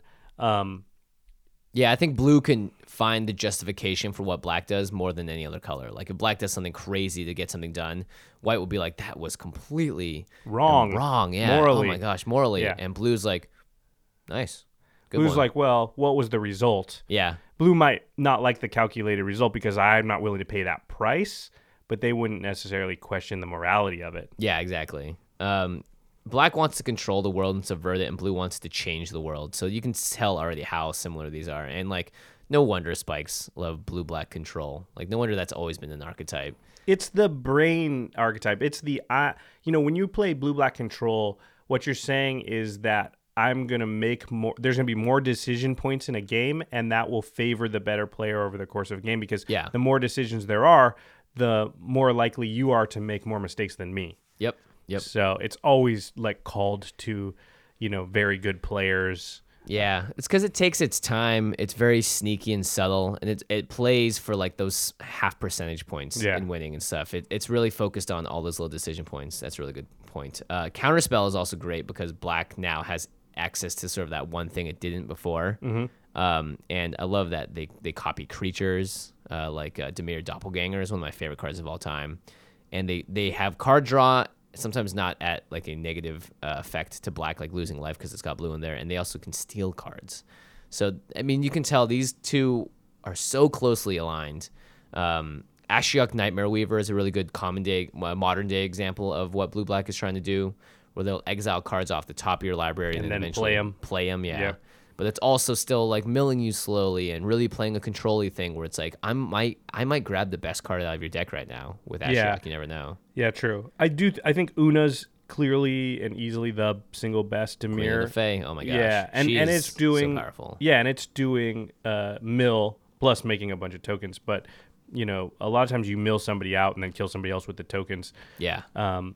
B: Yeah, I think blue can find the justification for what black does more than any other color. Like if black does something crazy to get something done, white will be like, that was completely wrong. Yeah.
C: Morally.
B: Oh my gosh, morally.
C: Yeah.
B: And blue's like, nice. Good
C: Blue's
B: one.
C: like, well, what was the result?
B: Yeah.
C: Blue might not like the calculated result because I'm not willing to pay that price, but they wouldn't necessarily question the morality of it.
B: Yeah, exactly. Black wants to control the world and subvert it, and blue wants to change the world. So you can tell already how similar these are. And, like, no wonder Spikes love blue-black control. Like, no wonder that's always been an archetype.
C: It's the brain archetype. It's the, you know, when you play blue-black control, what you're saying is that I'm going to make more, there's going to be more decision points in a game, and that will favor the better player over the course of a game because the more decisions there are, the more likely you are to make more mistakes than me.
B: Yep.
C: So it's always like called to, you know, very good players.
B: Yeah, it's because it takes its time. It's very sneaky and subtle, and it plays for like those half percentage points in winning and stuff. It's really focused on all those little decision points. That's a really good point. Counterspell is also great because black now has access to sort of that one thing it didn't before. Mm-hmm. And I love that they copy creatures like Dimir Doppelganger is one of my favorite cards of all time, and they have card draw. Sometimes not at like a negative effect to black, like losing life because it's got blue in there, and they also can steal cards. So I mean, you can tell these two are so closely aligned. Ashiok Nightmare Weaver is a really good modern day example of what blue black is trying to do, where they'll exile cards off the top of your library and then eventually play them. Yeah. But it's also still like milling you slowly and really playing a control-y thing where it's like I might grab the best card out of your deck right now with Ashiok. Yeah. You never know.
C: Yeah, true. I think Una's clearly and easily the single best Dimir.
B: Fae. Oh my gosh.
C: Yeah, and it's doing
B: so powerful.
C: Yeah, and it's doing mill plus making a bunch of tokens. But you know, a lot of times you mill somebody out and then kill somebody else with the tokens.
B: Yeah.
C: And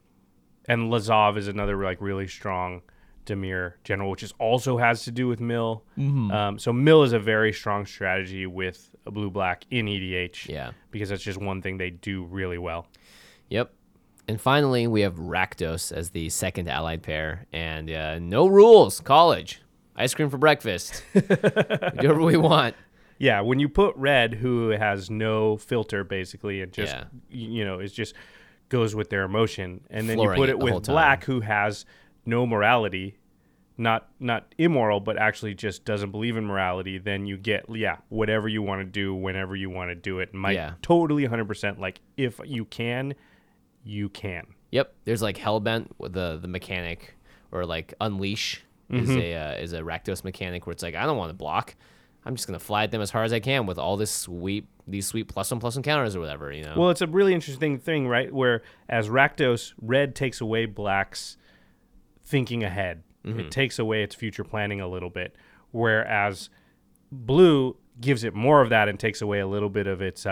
C: Lazav is another like really strong Dimir general, which also has to do with mill. Mm-hmm. So mill is a very strong strategy with a blue-black in EDH.
B: Yeah.
C: Because that's just one thing they do really well.
B: Yep. And finally, we have Rakdos as the second allied pair. And no rules. College. Ice cream for breakfast. We do whatever we want.
C: Yeah, when you put red, who has no filter, basically, and just, you know, it just goes with their emotion. And then you put it with black, who has no morality, not immoral, but actually just doesn't believe in morality, then you get, whatever you want to do, whenever you want to do it. Totally 100%, like, if you can, you can.
B: Yep. There's like Hellbent, with the mechanic, or like Unleash is a Rakdos mechanic where it's like, I don't want to block. I'm just going to fly at them as hard as I can with all these sweet +1/+1 counters or whatever, you know?
C: Well, it's a really interesting thing, right? Where as Rakdos, red takes away black's thinking ahead. Mm-hmm. It takes away its future planning a little bit. Whereas blue gives it more of that and takes away a little bit of its,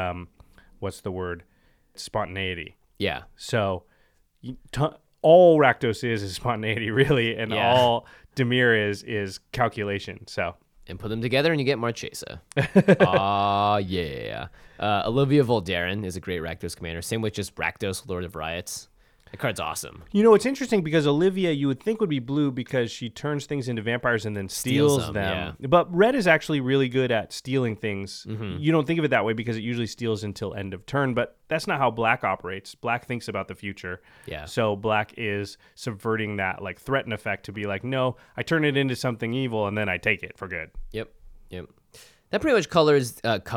C: spontaneity.
B: Yeah.
C: So all Rakdos is spontaneity, really, and all Dimir is calculation, so...
B: And put them together and you get Marchesa. Yeah. Olivia Voldaren is a great Rakdos commander. Same with just Rakdos, Lord of Riots. That card's awesome.
C: You know, it's interesting because Olivia, you would think would be blue because she turns things into vampires and then steals them. Yeah. But red is actually really good at stealing things. Mm-hmm. You don't think of it that way because it usually steals until end of turn, but that's not how black operates. Black thinks about the future.
B: Yeah.
C: So black is subverting that like threat and effect to be like, no, I turn it into something evil and then I take it for good.
B: Yep. That pretty much covers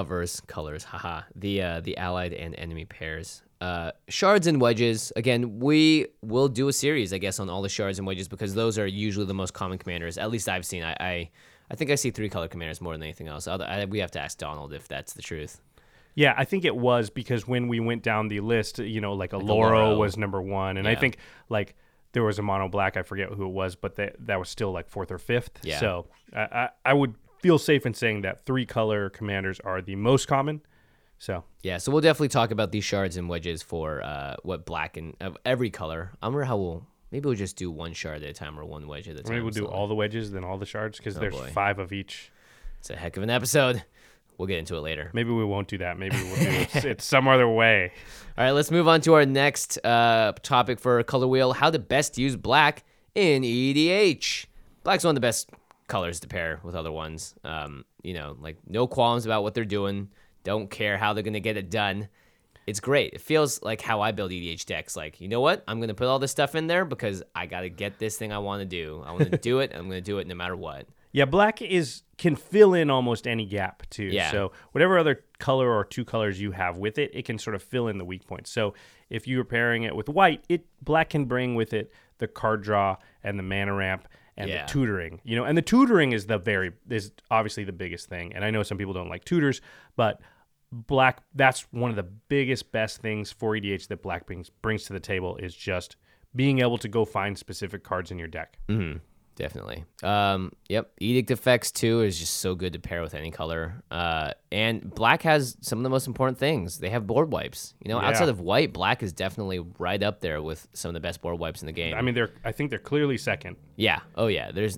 B: the allied and enemy pairs. Shards and wedges, again, we will do a series, I guess, on all the shards and wedges because those are usually the most common commanders. At least I've seen. I think I see 3-color commanders more than anything else. We have to ask Donald if that's the truth.
C: Yeah, I think it was because when we went down the list, you know, like Aloro was number one, and I think like there was a mono black. I forget who it was, but that was still like 4th or 5th.
B: Yeah.
C: So I would feel safe in saying that 3-color commanders are the most common. So
B: so we'll definitely talk about these shards and wedges for what black and of every color. I wonder how maybe we'll just do one shard at a time or one wedge at a time.
C: Maybe we'll do all the wedges, then all the shards, because there's 5 of each.
B: It's a heck of an episode. We'll get into it later.
C: Maybe we won't do that. Maybe we'll do it some other way.
B: All right, let's move on to our next topic for Color Wheel, how to best use black in EDH. Black's one of the best colors to pair with other ones. Like no qualms about what they're doing. Don't care how they're going to get it done. It's great. It feels like how I build EDH decks. Like, you know what? I'm going to put all this stuff in there because I got to get this thing I want to do. I want to do it. I'm going to do it no matter what.
C: Yeah, black can fill in almost any gap, too.
B: Yeah.
C: So whatever other color or 2 colors you have with it, it can sort of fill in the weak points. So if you're pairing it with white, black can bring with it the card draw and the mana ramp and the tutoring. And the tutoring is obviously the biggest thing. And I know some people don't like tutors, but black, that's one of the best things for EDH that black brings to the table is just being able to go find specific cards in your deck.
B: Mm-hmm. Definitely. Edict Effects too is just so good to pair with any color. And black has some of the most important things. They have board wipes. Outside of white, black is definitely right up there with some of the best board wipes in the game.
C: I mean, I think they're clearly second.
B: Yeah. Oh yeah. There's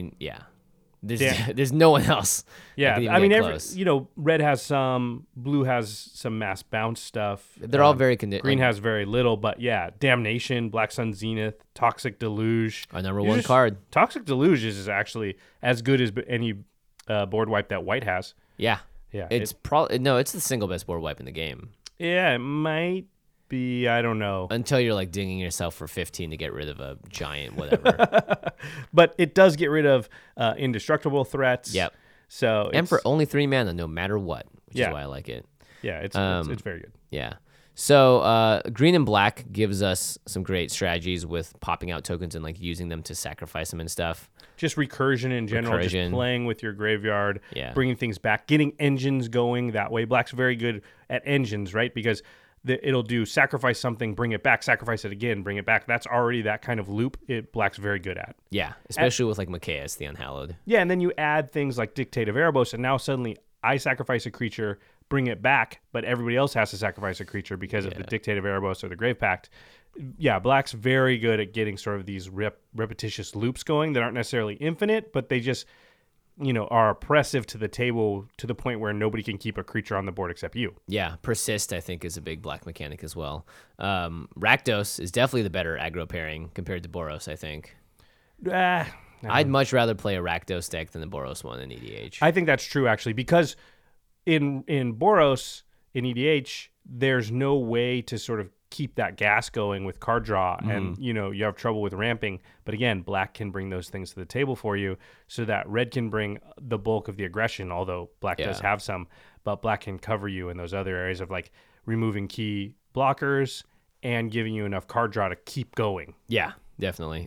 B: no one else.
C: Yeah, I mean, red has some, blue has some mass bounce stuff.
B: They're all very
C: green has very little, but yeah, Damnation, Black Sun Zenith, Toxic Deluge.
B: Our number one card.
C: Toxic Deluge is actually as good as any board wipe that white has.
B: Yeah. It's it's the single best board wipe in the game.
C: Yeah, it might be. I don't know.
B: Until you're like dinging yourself for 15 to get rid of a giant whatever.
C: But it does get rid of indestructible threats.
B: Yep.
C: So
B: and for only 3 mana, no matter what, which is why I like it.
C: Yeah, it's very good.
B: Yeah. So green and black gives us some great strategies with popping out tokens and like using them to sacrifice them and stuff.
C: Just recursion in general, just playing with your graveyard, bringing things back, getting engines going that way. Black's very good at engines, right? Because it'll do sacrifice something, bring it back, sacrifice it again, bring it back. That's already that kind of loop Black's very good at.
B: Yeah, especially with like Mikaeus, the Unhallowed.
C: Yeah, and then you add things like Dictate of Erebos, and now suddenly I sacrifice a creature, bring it back, but everybody else has to sacrifice a creature because of the Dictate of Erebos or the Grave Pact. Yeah, Black's very good at getting sort of these repetitious loops going that aren't necessarily infinite, but they just are oppressive to the table to the point where nobody can keep a creature on the board except you.
B: Yeah, Persist, I think, is a big black mechanic as well. Rakdos is definitely the better aggro pairing compared to Boros, I think.
C: No.
B: I'd much rather play a Rakdos deck than the Boros one in EDH.
C: I think that's true, actually, because in Boros, in EDH, there's no way to sort of keep that gas going with card draw, and you have trouble with ramping. But again, black can bring those things to the table for you, so that red can bring the bulk of the aggression, although black does have some, but black can cover you in those other areas of like removing key blockers and giving you enough card draw to keep going.
B: Yeah, definitely.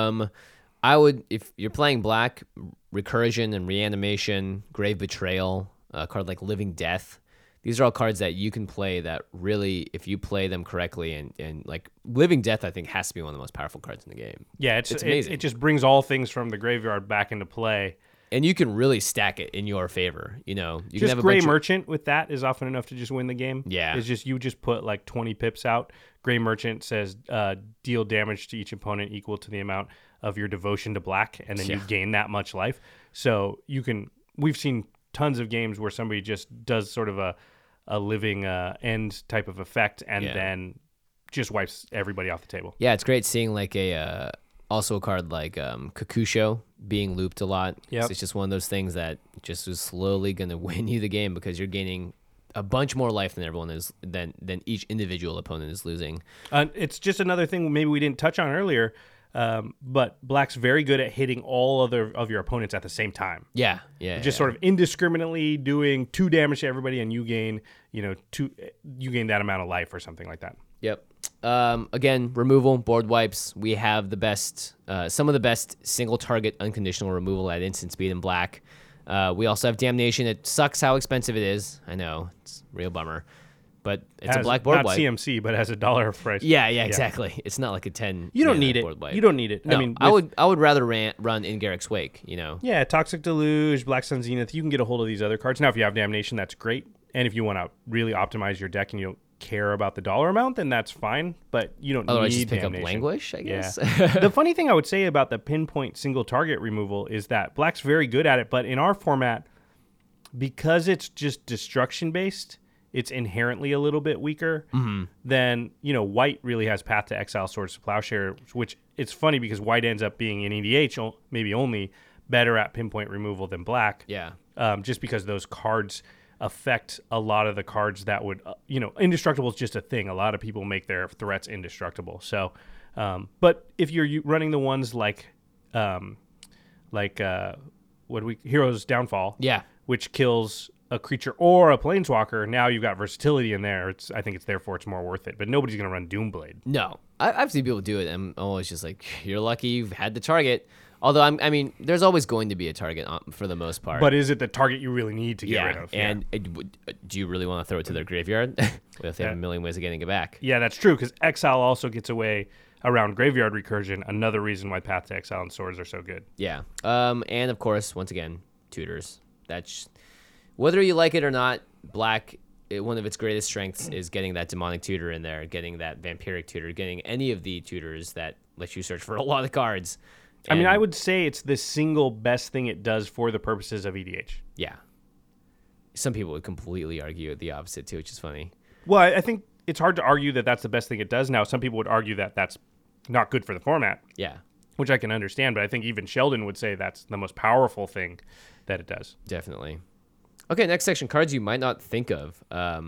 B: I would, if you're playing black, Recursion and Reanimation, Grave Betrayal, a card like Living Death. These are all cards that you can play that really, if you play them correctly, and like Living Death, I think has to be one of the most powerful cards in the game.
C: Yeah, it's amazing. It just brings all things from the graveyard back into play.
B: And you can really stack it in your favor. You just
C: can have a Gray Merchant with that is often enough to just win the game.
B: Yeah.
C: It's just, you just put like 20 pips out. Gray Merchant says deal damage to each opponent equal to the amount of your devotion to black, and then you gain that much life. So we've seen tons of games where somebody just does sort of a living end type of effect, and then just wipes everybody off the table.
B: Yeah, it's great seeing like also a card like Kakusho being looped a lot.
C: Yep.
B: It's just one of those things that just is slowly going to win you the game because you're gaining a bunch more life than everyone is than each individual opponent is losing.
C: It's just another thing maybe we didn't touch on earlier. But black's very good at hitting all of your opponents at the same time.
B: Yeah.
C: Just sort of indiscriminately doing 2 damage to everybody, and you gain, you gain that amount of life or something like that.
B: Yep. Again, removal, board wipes. We have the best, some of the best single target unconditional removal at instant speed in black. We also have Damnation. It sucks how expensive it is. I know, it's a real bummer. but it's a black board
C: not
B: wipe.
C: CMC, but has $1 price.
B: Yeah, exactly. It's not like a 10.
C: You don't need it.
B: Board wipe.
C: You don't need it.
B: No,
C: I mean,
B: I would rather run in Garrick's Wake.
C: Yeah, Toxic Deluge, Black Sun Zenith. You can get a hold of these other cards. Now, if you have Damnation, that's great. And if you want to really optimize your deck and you don't care about the dollar amount, then that's fine. But you don't
B: Otherwise,
C: need
B: just pick
C: Damnation.
B: up Languish, I guess.
C: Yeah. The funny thing I would say about the pinpoint single target removal is that Black's very good at it, but in our format, because it's just destruction based, it's inherently a little bit weaker than, White really has Path to Exile, Swords to Plowshare, which it's funny because White ends up being in EDH maybe only better at pinpoint removal than Black.
B: Yeah.
C: Just because those cards affect a lot of the cards that would, indestructible is just a thing. A lot of people make their threats indestructible. So, but if you're running the ones like Hero's Downfall,
B: Yeah.
C: which kills a creature or a planeswalker, now you've got versatility in there. I think therefore it's more worth it. But nobody's going to run Doomblade.
B: No. I've seen people do it. I'm always just like, you're lucky you've had the target. Although, I mean, there's always going to be a target for the most part.
C: But is it the target you really need to get rid of?
B: And do you really want to throw it to their graveyard? If they have a million ways of getting it back.
C: Yeah, that's true, because Exile also gets away around Graveyard Recursion, another reason why Path to Exile and Swords are so good.
B: Yeah. And, of course, once again, tutors. That's whether you like it or not, Black, one of its greatest strengths is getting that demonic tutor in there, getting that vampiric tutor, getting any of the tutors that let you search for a lot of cards.
C: I mean, I would say it's the single best thing it does for the purposes of EDH.
B: Yeah. Some people would completely argue the opposite, too, which is funny.
C: Well, I think it's hard to argue that that's the best thing it does now. Some people would argue that that's not good for the format.
B: Yeah. Which
C: I can understand, but I think even Sheldon would say that's the most powerful thing that it does.
B: Definitely. Okay, next section, cards you might not think of.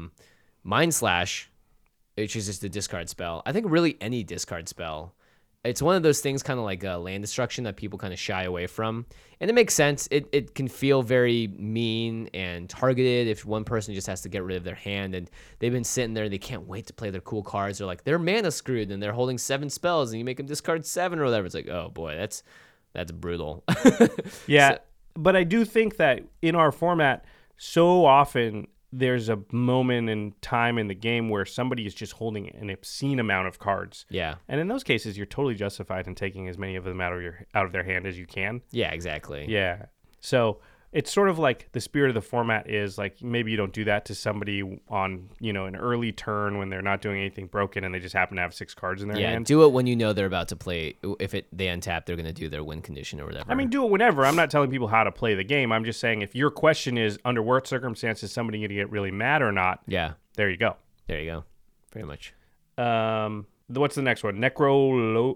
B: Mind Slash, which is just a discard spell. I think really any discard spell. It's one of those things kind of like land destruction that people kind of shy away from. And it makes sense. It can feel very mean and targeted if one person just has to get rid of their hand and they've been sitting there and they can't wait to play their cool cards. They're like, they're mana screwed and they're holding 7 spells and you make them discard 7 or whatever. It's like, oh boy, that's brutal.
C: Yeah, but I do think that in our format, so often there's a moment in time in the game where somebody is just holding an obscene amount of cards.
B: Yeah.
C: And in those cases, you're totally justified in taking as many of them out of their hand as you can.
B: Yeah, exactly.
C: Yeah. So it's sort of like the spirit of the format is like maybe you don't do that to somebody on, an early turn when they're not doing anything broken and they just happen to have 6 cards in their hand.
B: Yeah, do it when you know they're about to play. If they untap, they're going to do their win condition or whatever.
C: I mean, do it whenever. I'm not telling people how to play the game. I'm just saying if your question is under what circumstances somebody going to get really mad or not,
B: yeah,
C: there you go.
B: There you go. Very much.
C: What's the next one? Necrologia.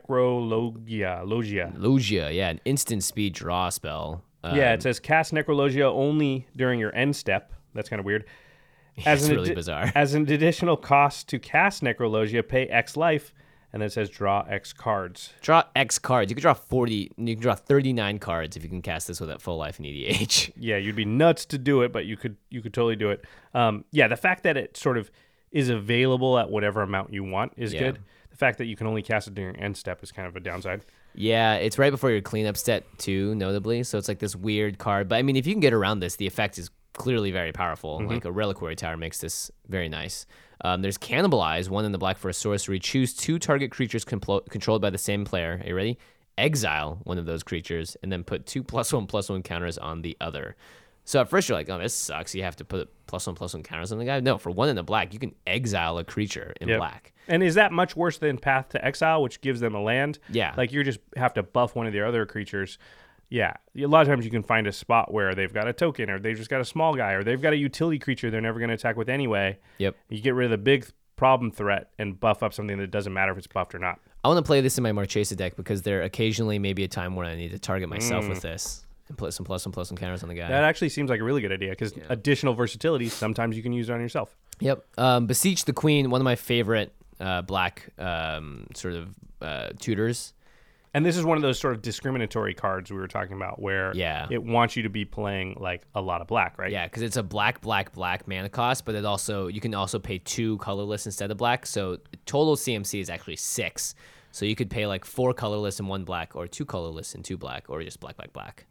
B: Logia, yeah, an instant speed draw spell.
C: Yeah, it says cast Necrologia only during your end step. That's kind of weird.
B: It's really bizarre.
C: As an additional cost to cast Necrologia, pay X life, and then it says draw X cards.
B: Draw X cards. You can draw 40. You can draw 39 cards if you can cast this with that full life in EDH.
C: Yeah, you'd be nuts to do it, but you could totally do it. Yeah, the fact that it sort of is available at whatever amount you want is good. The fact that you can only cast it during end step is kind of a downside.
B: Yeah, it's right before your cleanup step too, notably. So it's like this weird card. But I mean, if you can get around this, the effect is clearly very powerful. Mm-hmm. Like a Reliquary Tower makes this very nice. There's Cannibalize, 1 in the black for a sorcery. Choose 2 target creatures controlled by the same player. Are you ready? Exile one of those creatures, and then put 2 +1/+1 counters on the other. So at first you're like, oh, this sucks. You have to put +1/+1 counters on the guy. No, for 1 in the black, you can exile a creature in black.
C: And is that much worse than Path to Exile, which gives them a land?
B: Yeah.
C: Like you just have to buff one of their other creatures. Yeah. A lot of times you can find a spot where they've got a token or they've just got a small guy or they've got a utility creature they're never going to attack with anyway.
B: Yep.
C: You get rid of the big problem threat and buff up something that doesn't matter if it's buffed or not.
B: I want to play this in my Marchesa deck because there occasionally may be a time where I need to target myself with this. And put some +1/+1 counters on the guy.
C: That actually seems like a really good idea because additional versatility, sometimes you can use it on yourself.
B: Yep. Beseech the Queen, one of my favorite black sort of tutors.
C: And this is one of those sort of discriminatory cards we were talking about where it wants you to be playing like a lot of black, right?
B: Yeah, because it's a black mana cost, but you can also pay 2 colorless instead of black. So total CMC is actually 6. So you could pay like 4 colorless and 1 black or 2 colorless and 2 black or just black.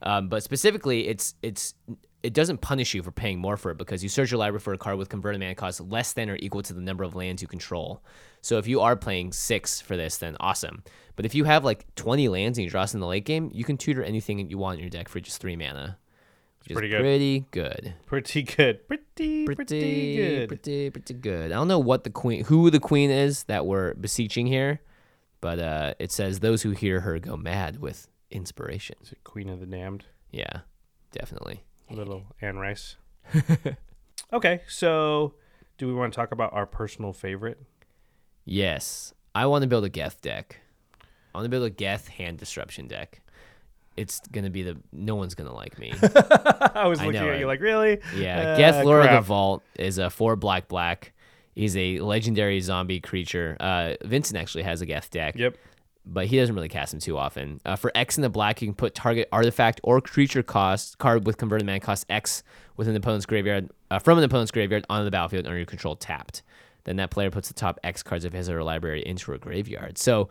B: But specifically, it doesn't punish you for paying more for it because you search your library for a card with converted mana cost less than or equal to the number of lands you control. So if you are playing 6 for this, then awesome. But if you have like 20 lands and you draw us in the late game, you can tutor anything you want in your deck for just 3 mana. Which is pretty good.
C: Pretty good. Pretty good.
B: Pretty good. I don't know who the queen is that we're beseeching here, but it says those who hear her go mad with inspiration.
C: Is it Queen of the Damned?
B: Yeah, definitely.
C: Little Anne Rice. Okay, so do we want to talk about our personal favorite?
B: Yes. I want to build a Geth deck. I want to build a Geth hand disruption deck. It's going to be no one's going to like me.
C: I was looking at you like, really?
B: Yeah. Geth, Lord of the Vault is a 4/black. He's a legendary zombie creature. Vincent actually has a Geth deck.
C: Yep.
B: But he doesn't really cast him too often. For X in the black, you can put target artifact or creature card with converted mana cost X within an opponent's graveyard from an opponent's graveyard onto the battlefield under your control tapped. Then that player puts the top X cards of his or her library into a graveyard. So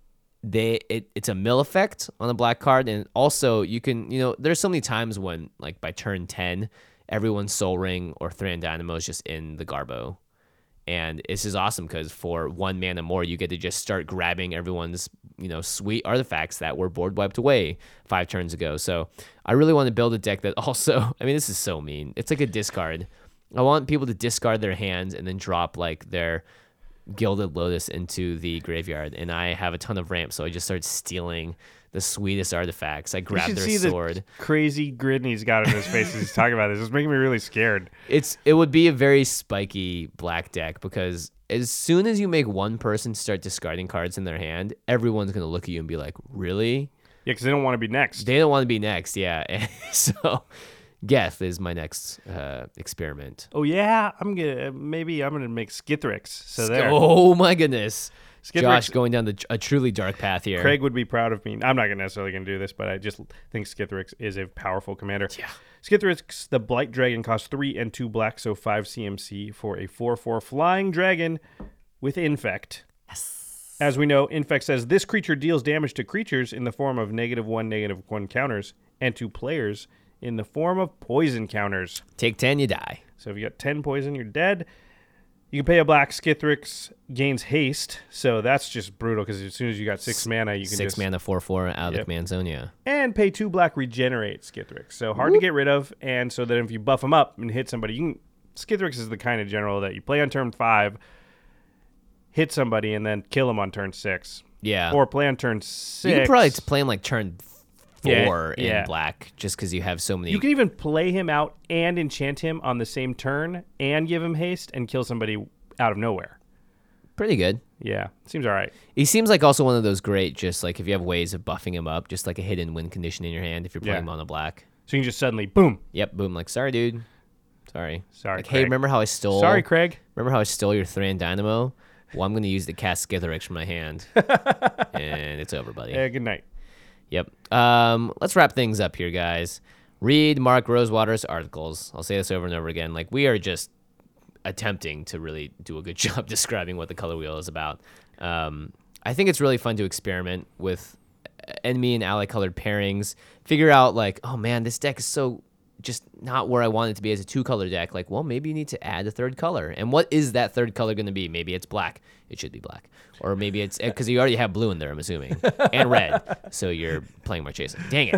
B: it's a mill effect on a black card, and also you can there's so many times when like by turn 10, everyone's Soul Ring or Thran Dynamo is just in the Garbo. And this is awesome because for 1 mana more, you get to just start grabbing everyone's, sweet artifacts that were board wiped away 5 turns ago. So I really want to build a deck that also, this is so mean. It's like a discard. I want people to discard their hands and then drop like their Gilded Lotus into the graveyard. And I have a ton of ramps, so I just start stealing the sweetest artifacts. I grab their sword.
C: The crazy grin he's got in his face as he's talking about this. It's making me really scared.
B: It would be a very spiky black deck because as soon as you make one person start discarding cards in their hand, everyone's going to look at you and be like, really?
C: Yeah, because they don't want to be next.
B: They don't want to be next, yeah. So Geth is my next experiment.
C: Oh, yeah? I'm gonna make Skithiryx. So there.
B: Oh, my goodness.
C: Skithiryx,
B: Josh going down a truly dark path here.
C: Craig would be proud of me. I'm not necessarily going to do this, but I just think Skithiryx is a powerful commander.
B: Yeah.
C: Skithiryx, the Blight Dragon, costs 3 and 2 black, so 5 CMC for a 4/4 flying dragon with Infect.
B: Yes.
C: As we know, Infect says this creature deals damage to creatures in the form of -1/-1 counters and to players in the form of poison counters.
B: Take 10, you die.
C: So if you got 10 poison, you're dead. You can pay a black. Skithiryx gains haste, so that's just brutal because as soon as you got 6 mana, you can
B: 6 mana 4/4 out of the command zone, yeah.
C: And pay 2 black, regenerate Skithiryx. So hard to get rid of, and so that if you buff him up and hit somebody, Skithiryx is the kind of general that you play on turn 5, hit somebody, and then kill him on turn 6.
B: Yeah.
C: Or play on turn 6.
B: You can probably play him like turn 4 in black just because you have so many.
C: You can even play him out and enchant him on the same turn and give him haste and kill somebody out of nowhere.
B: Pretty good.
C: Yeah, seems all right.
B: He seems like also one of those great, just like if you have ways of buffing him up, just like a hidden win condition in your hand if you're playing mono black.
C: So you can just suddenly, boom.
B: Yep, boom. Like, sorry, dude. Sorry.
C: Like,
B: Craig. Hey, remember how I stole...
C: Sorry, Craig.
B: Remember how I stole your Thran Dynamo? Well, I'm going to use the cast Skithiryx from my hand. And it's over, buddy.
C: Yeah, good night.
B: Yep. Let's wrap things up here, guys. Read Mark Rosewater's articles. I'll say this over and over again. Like, we are just attempting to really do a good job describing what the color wheel is about. I think it's really fun to experiment with enemy and ally colored pairings. Figure out like, oh man, this deck is so just not where I want it to be as a 2-color deck. Like, well, maybe you need to add a 3rd color. And what is that 3rd color going to be? Maybe it's black. It should be black. Or maybe it's because you already have blue in there, I'm assuming, and red. So you're playing Marchesa. Dang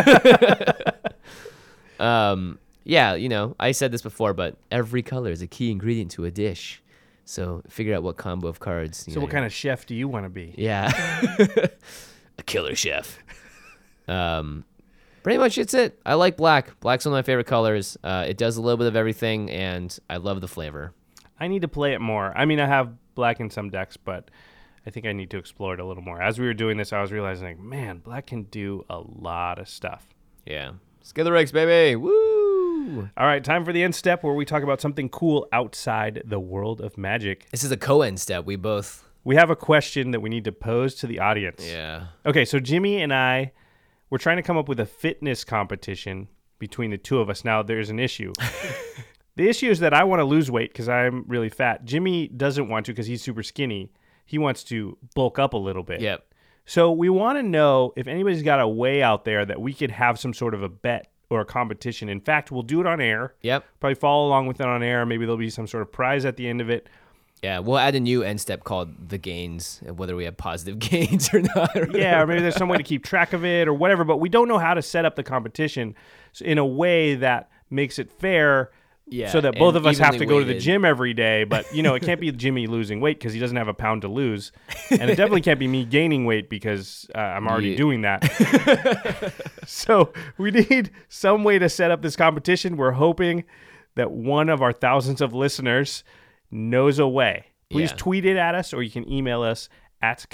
B: it. Yeah, I said this before, but every color is a key ingredient to a dish. So figure out what combo of cards.
C: So what kind of chef do you want to be?
B: Yeah. A killer chef. Pretty much it's it. I like black. Black's one of my favorite colors. It does a little bit of everything, and I love the flavor.
C: I need to play it more. I mean, I have black in some decks, but I think I need to explore it a little more. As we were doing this, I was realizing, like, man, black can do a lot of stuff.
B: Yeah. Skithiryx, baby. Woo!
C: All right, time for the end step where we talk about something cool outside the world of Magic.
B: This is a co-end step.
C: We have a question that we need to pose to the audience.
B: Yeah.
C: Okay, so Jimmy and I, we're trying to come up with a fitness competition between the two of us. Now, there's an issue. The issue is that I want to lose weight because I'm really fat. Jimmy doesn't want to because he's super skinny. He wants to bulk up a little bit.
B: Yep.
C: So we want to know if anybody's got a way out there that we could have some sort of a bet or a competition. In fact, we'll do it on air.
B: Yep.
C: Probably follow along with it on air. Maybe there'll be some sort of prize at the end of it.
B: Yeah, we'll add a new end step called the gains, whether we have positive gains or not. Or
C: yeah, or maybe there's some way to keep track of it or whatever, but we don't know how to set up the competition in a way that makes it fair.
B: Yeah,
C: so that both of us have to go to the
B: weighted.
C: gym every day, but it can't be Jimmy losing weight because he doesn't have a pound to lose, and it definitely can't be me gaining weight because I'm already doing that. So we need some way to set up this competition. We're hoping that one of our thousands of listeners knows a way. Please tweet it at us, or you can email us at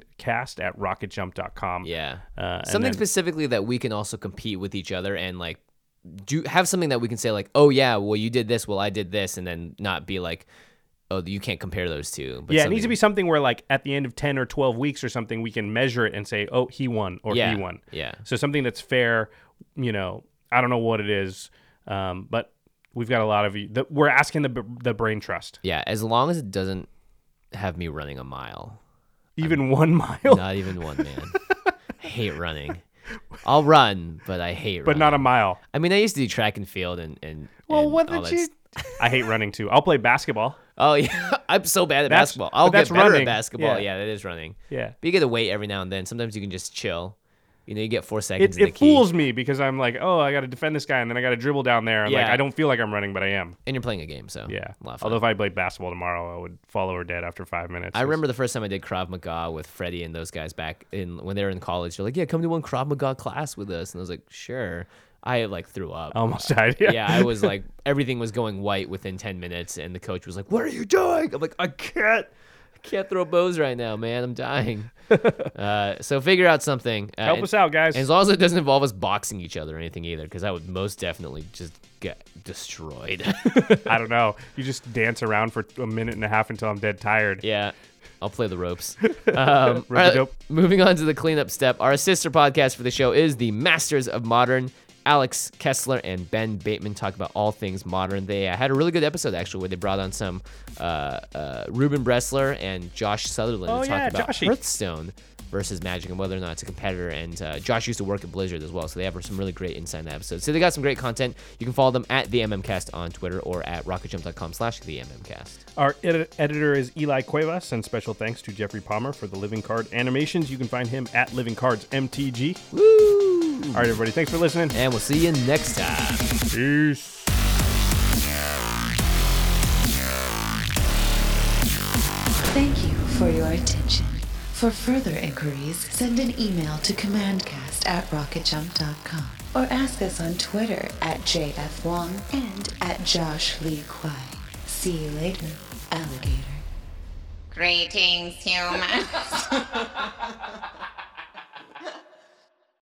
C: commandcast@rocketjump.com.
B: Yeah, something specifically that we can also compete with each other and like. Have something that we can say like, oh yeah, well you did this, well I did this, and then not be like, oh you can't compare those two. But
C: it needs to be something where like at the end of 10 or 12 weeks or something, we can measure it and say, oh he won or he won.
B: Yeah.
C: So something that's fair. I don't know what it is, but we've got a lot of you. We're asking the brain trust.
B: Yeah, as long as it doesn't have me running a mile.
C: Even 1 mile.
B: Not even one, man. I hate running. I'll run, but I hate running.
C: But not a mile.
B: I mean, I used to do track and field and
C: what did you... I hate running too. I'll play basketball.
B: Oh, yeah. I'm so bad at basketball. I'll get better
C: running.
B: at basketball.
C: Yeah,
B: that is running.
C: Yeah.
B: But you get to wait every now and then. Sometimes you can just chill. You get 4 seconds in the
C: It
B: key.
C: fools me because I'm like, oh, I got to defend this guy, and then I got to dribble down there. And like, I don't feel like I'm running, but I am.
B: And you're playing a game, so
C: yeah.
B: A lot of fun.
C: Although if I played basketball tomorrow, I would fall over dead after 5 minutes.
B: I remember the first time I did Krav Maga with Freddie and those guys back when they were in college. They're like, yeah, come to one Krav Maga class with us. And I was like, sure. I like threw up.
C: Almost died.
B: Yeah, I was like, everything was going white within 10 minutes. And the coach was like, what are you doing? I'm like, I can't throw bows right now, man. I'm dying. So figure out something.
C: Help us out, guys.
B: And as long as it doesn't involve us boxing each other or anything either, because I would most definitely just get destroyed.
C: I don't know. You just dance around for a minute and a half until I'm dead tired.
B: Yeah. I'll play the ropes. All right, moving on to the cleanup step. Our sister podcast for the show is the Masters of Modern. Alex Kessler and Ben Bateman talk about all things modern. They had a really good episode, actually, where they brought on some Ruben Bressler and Josh Sutherland to talk about Hearthstone versus Magic and whether or not it's a competitor. And Josh used to work at Blizzard as well, so they have some really great insight in the episode. So they got some great content. You can follow them at the MMCast on Twitter or at rocketjump.com/theMMCast.
C: Our editor is Eli Cuevas, and special thanks to Jeffrey Palmer for the Living Card animations. You can find him at Living Cards MTG.
B: Woo!
C: All right, everybody. Thanks for listening.
B: And we'll see you next time.
C: Peace.
A: Thank you for your attention. For further inquiries, send an email to commandcast@rocketjump.com or ask us on Twitter at JFWong and at Josh Lee Kwai. See you later, alligator.
D: Greetings, humans.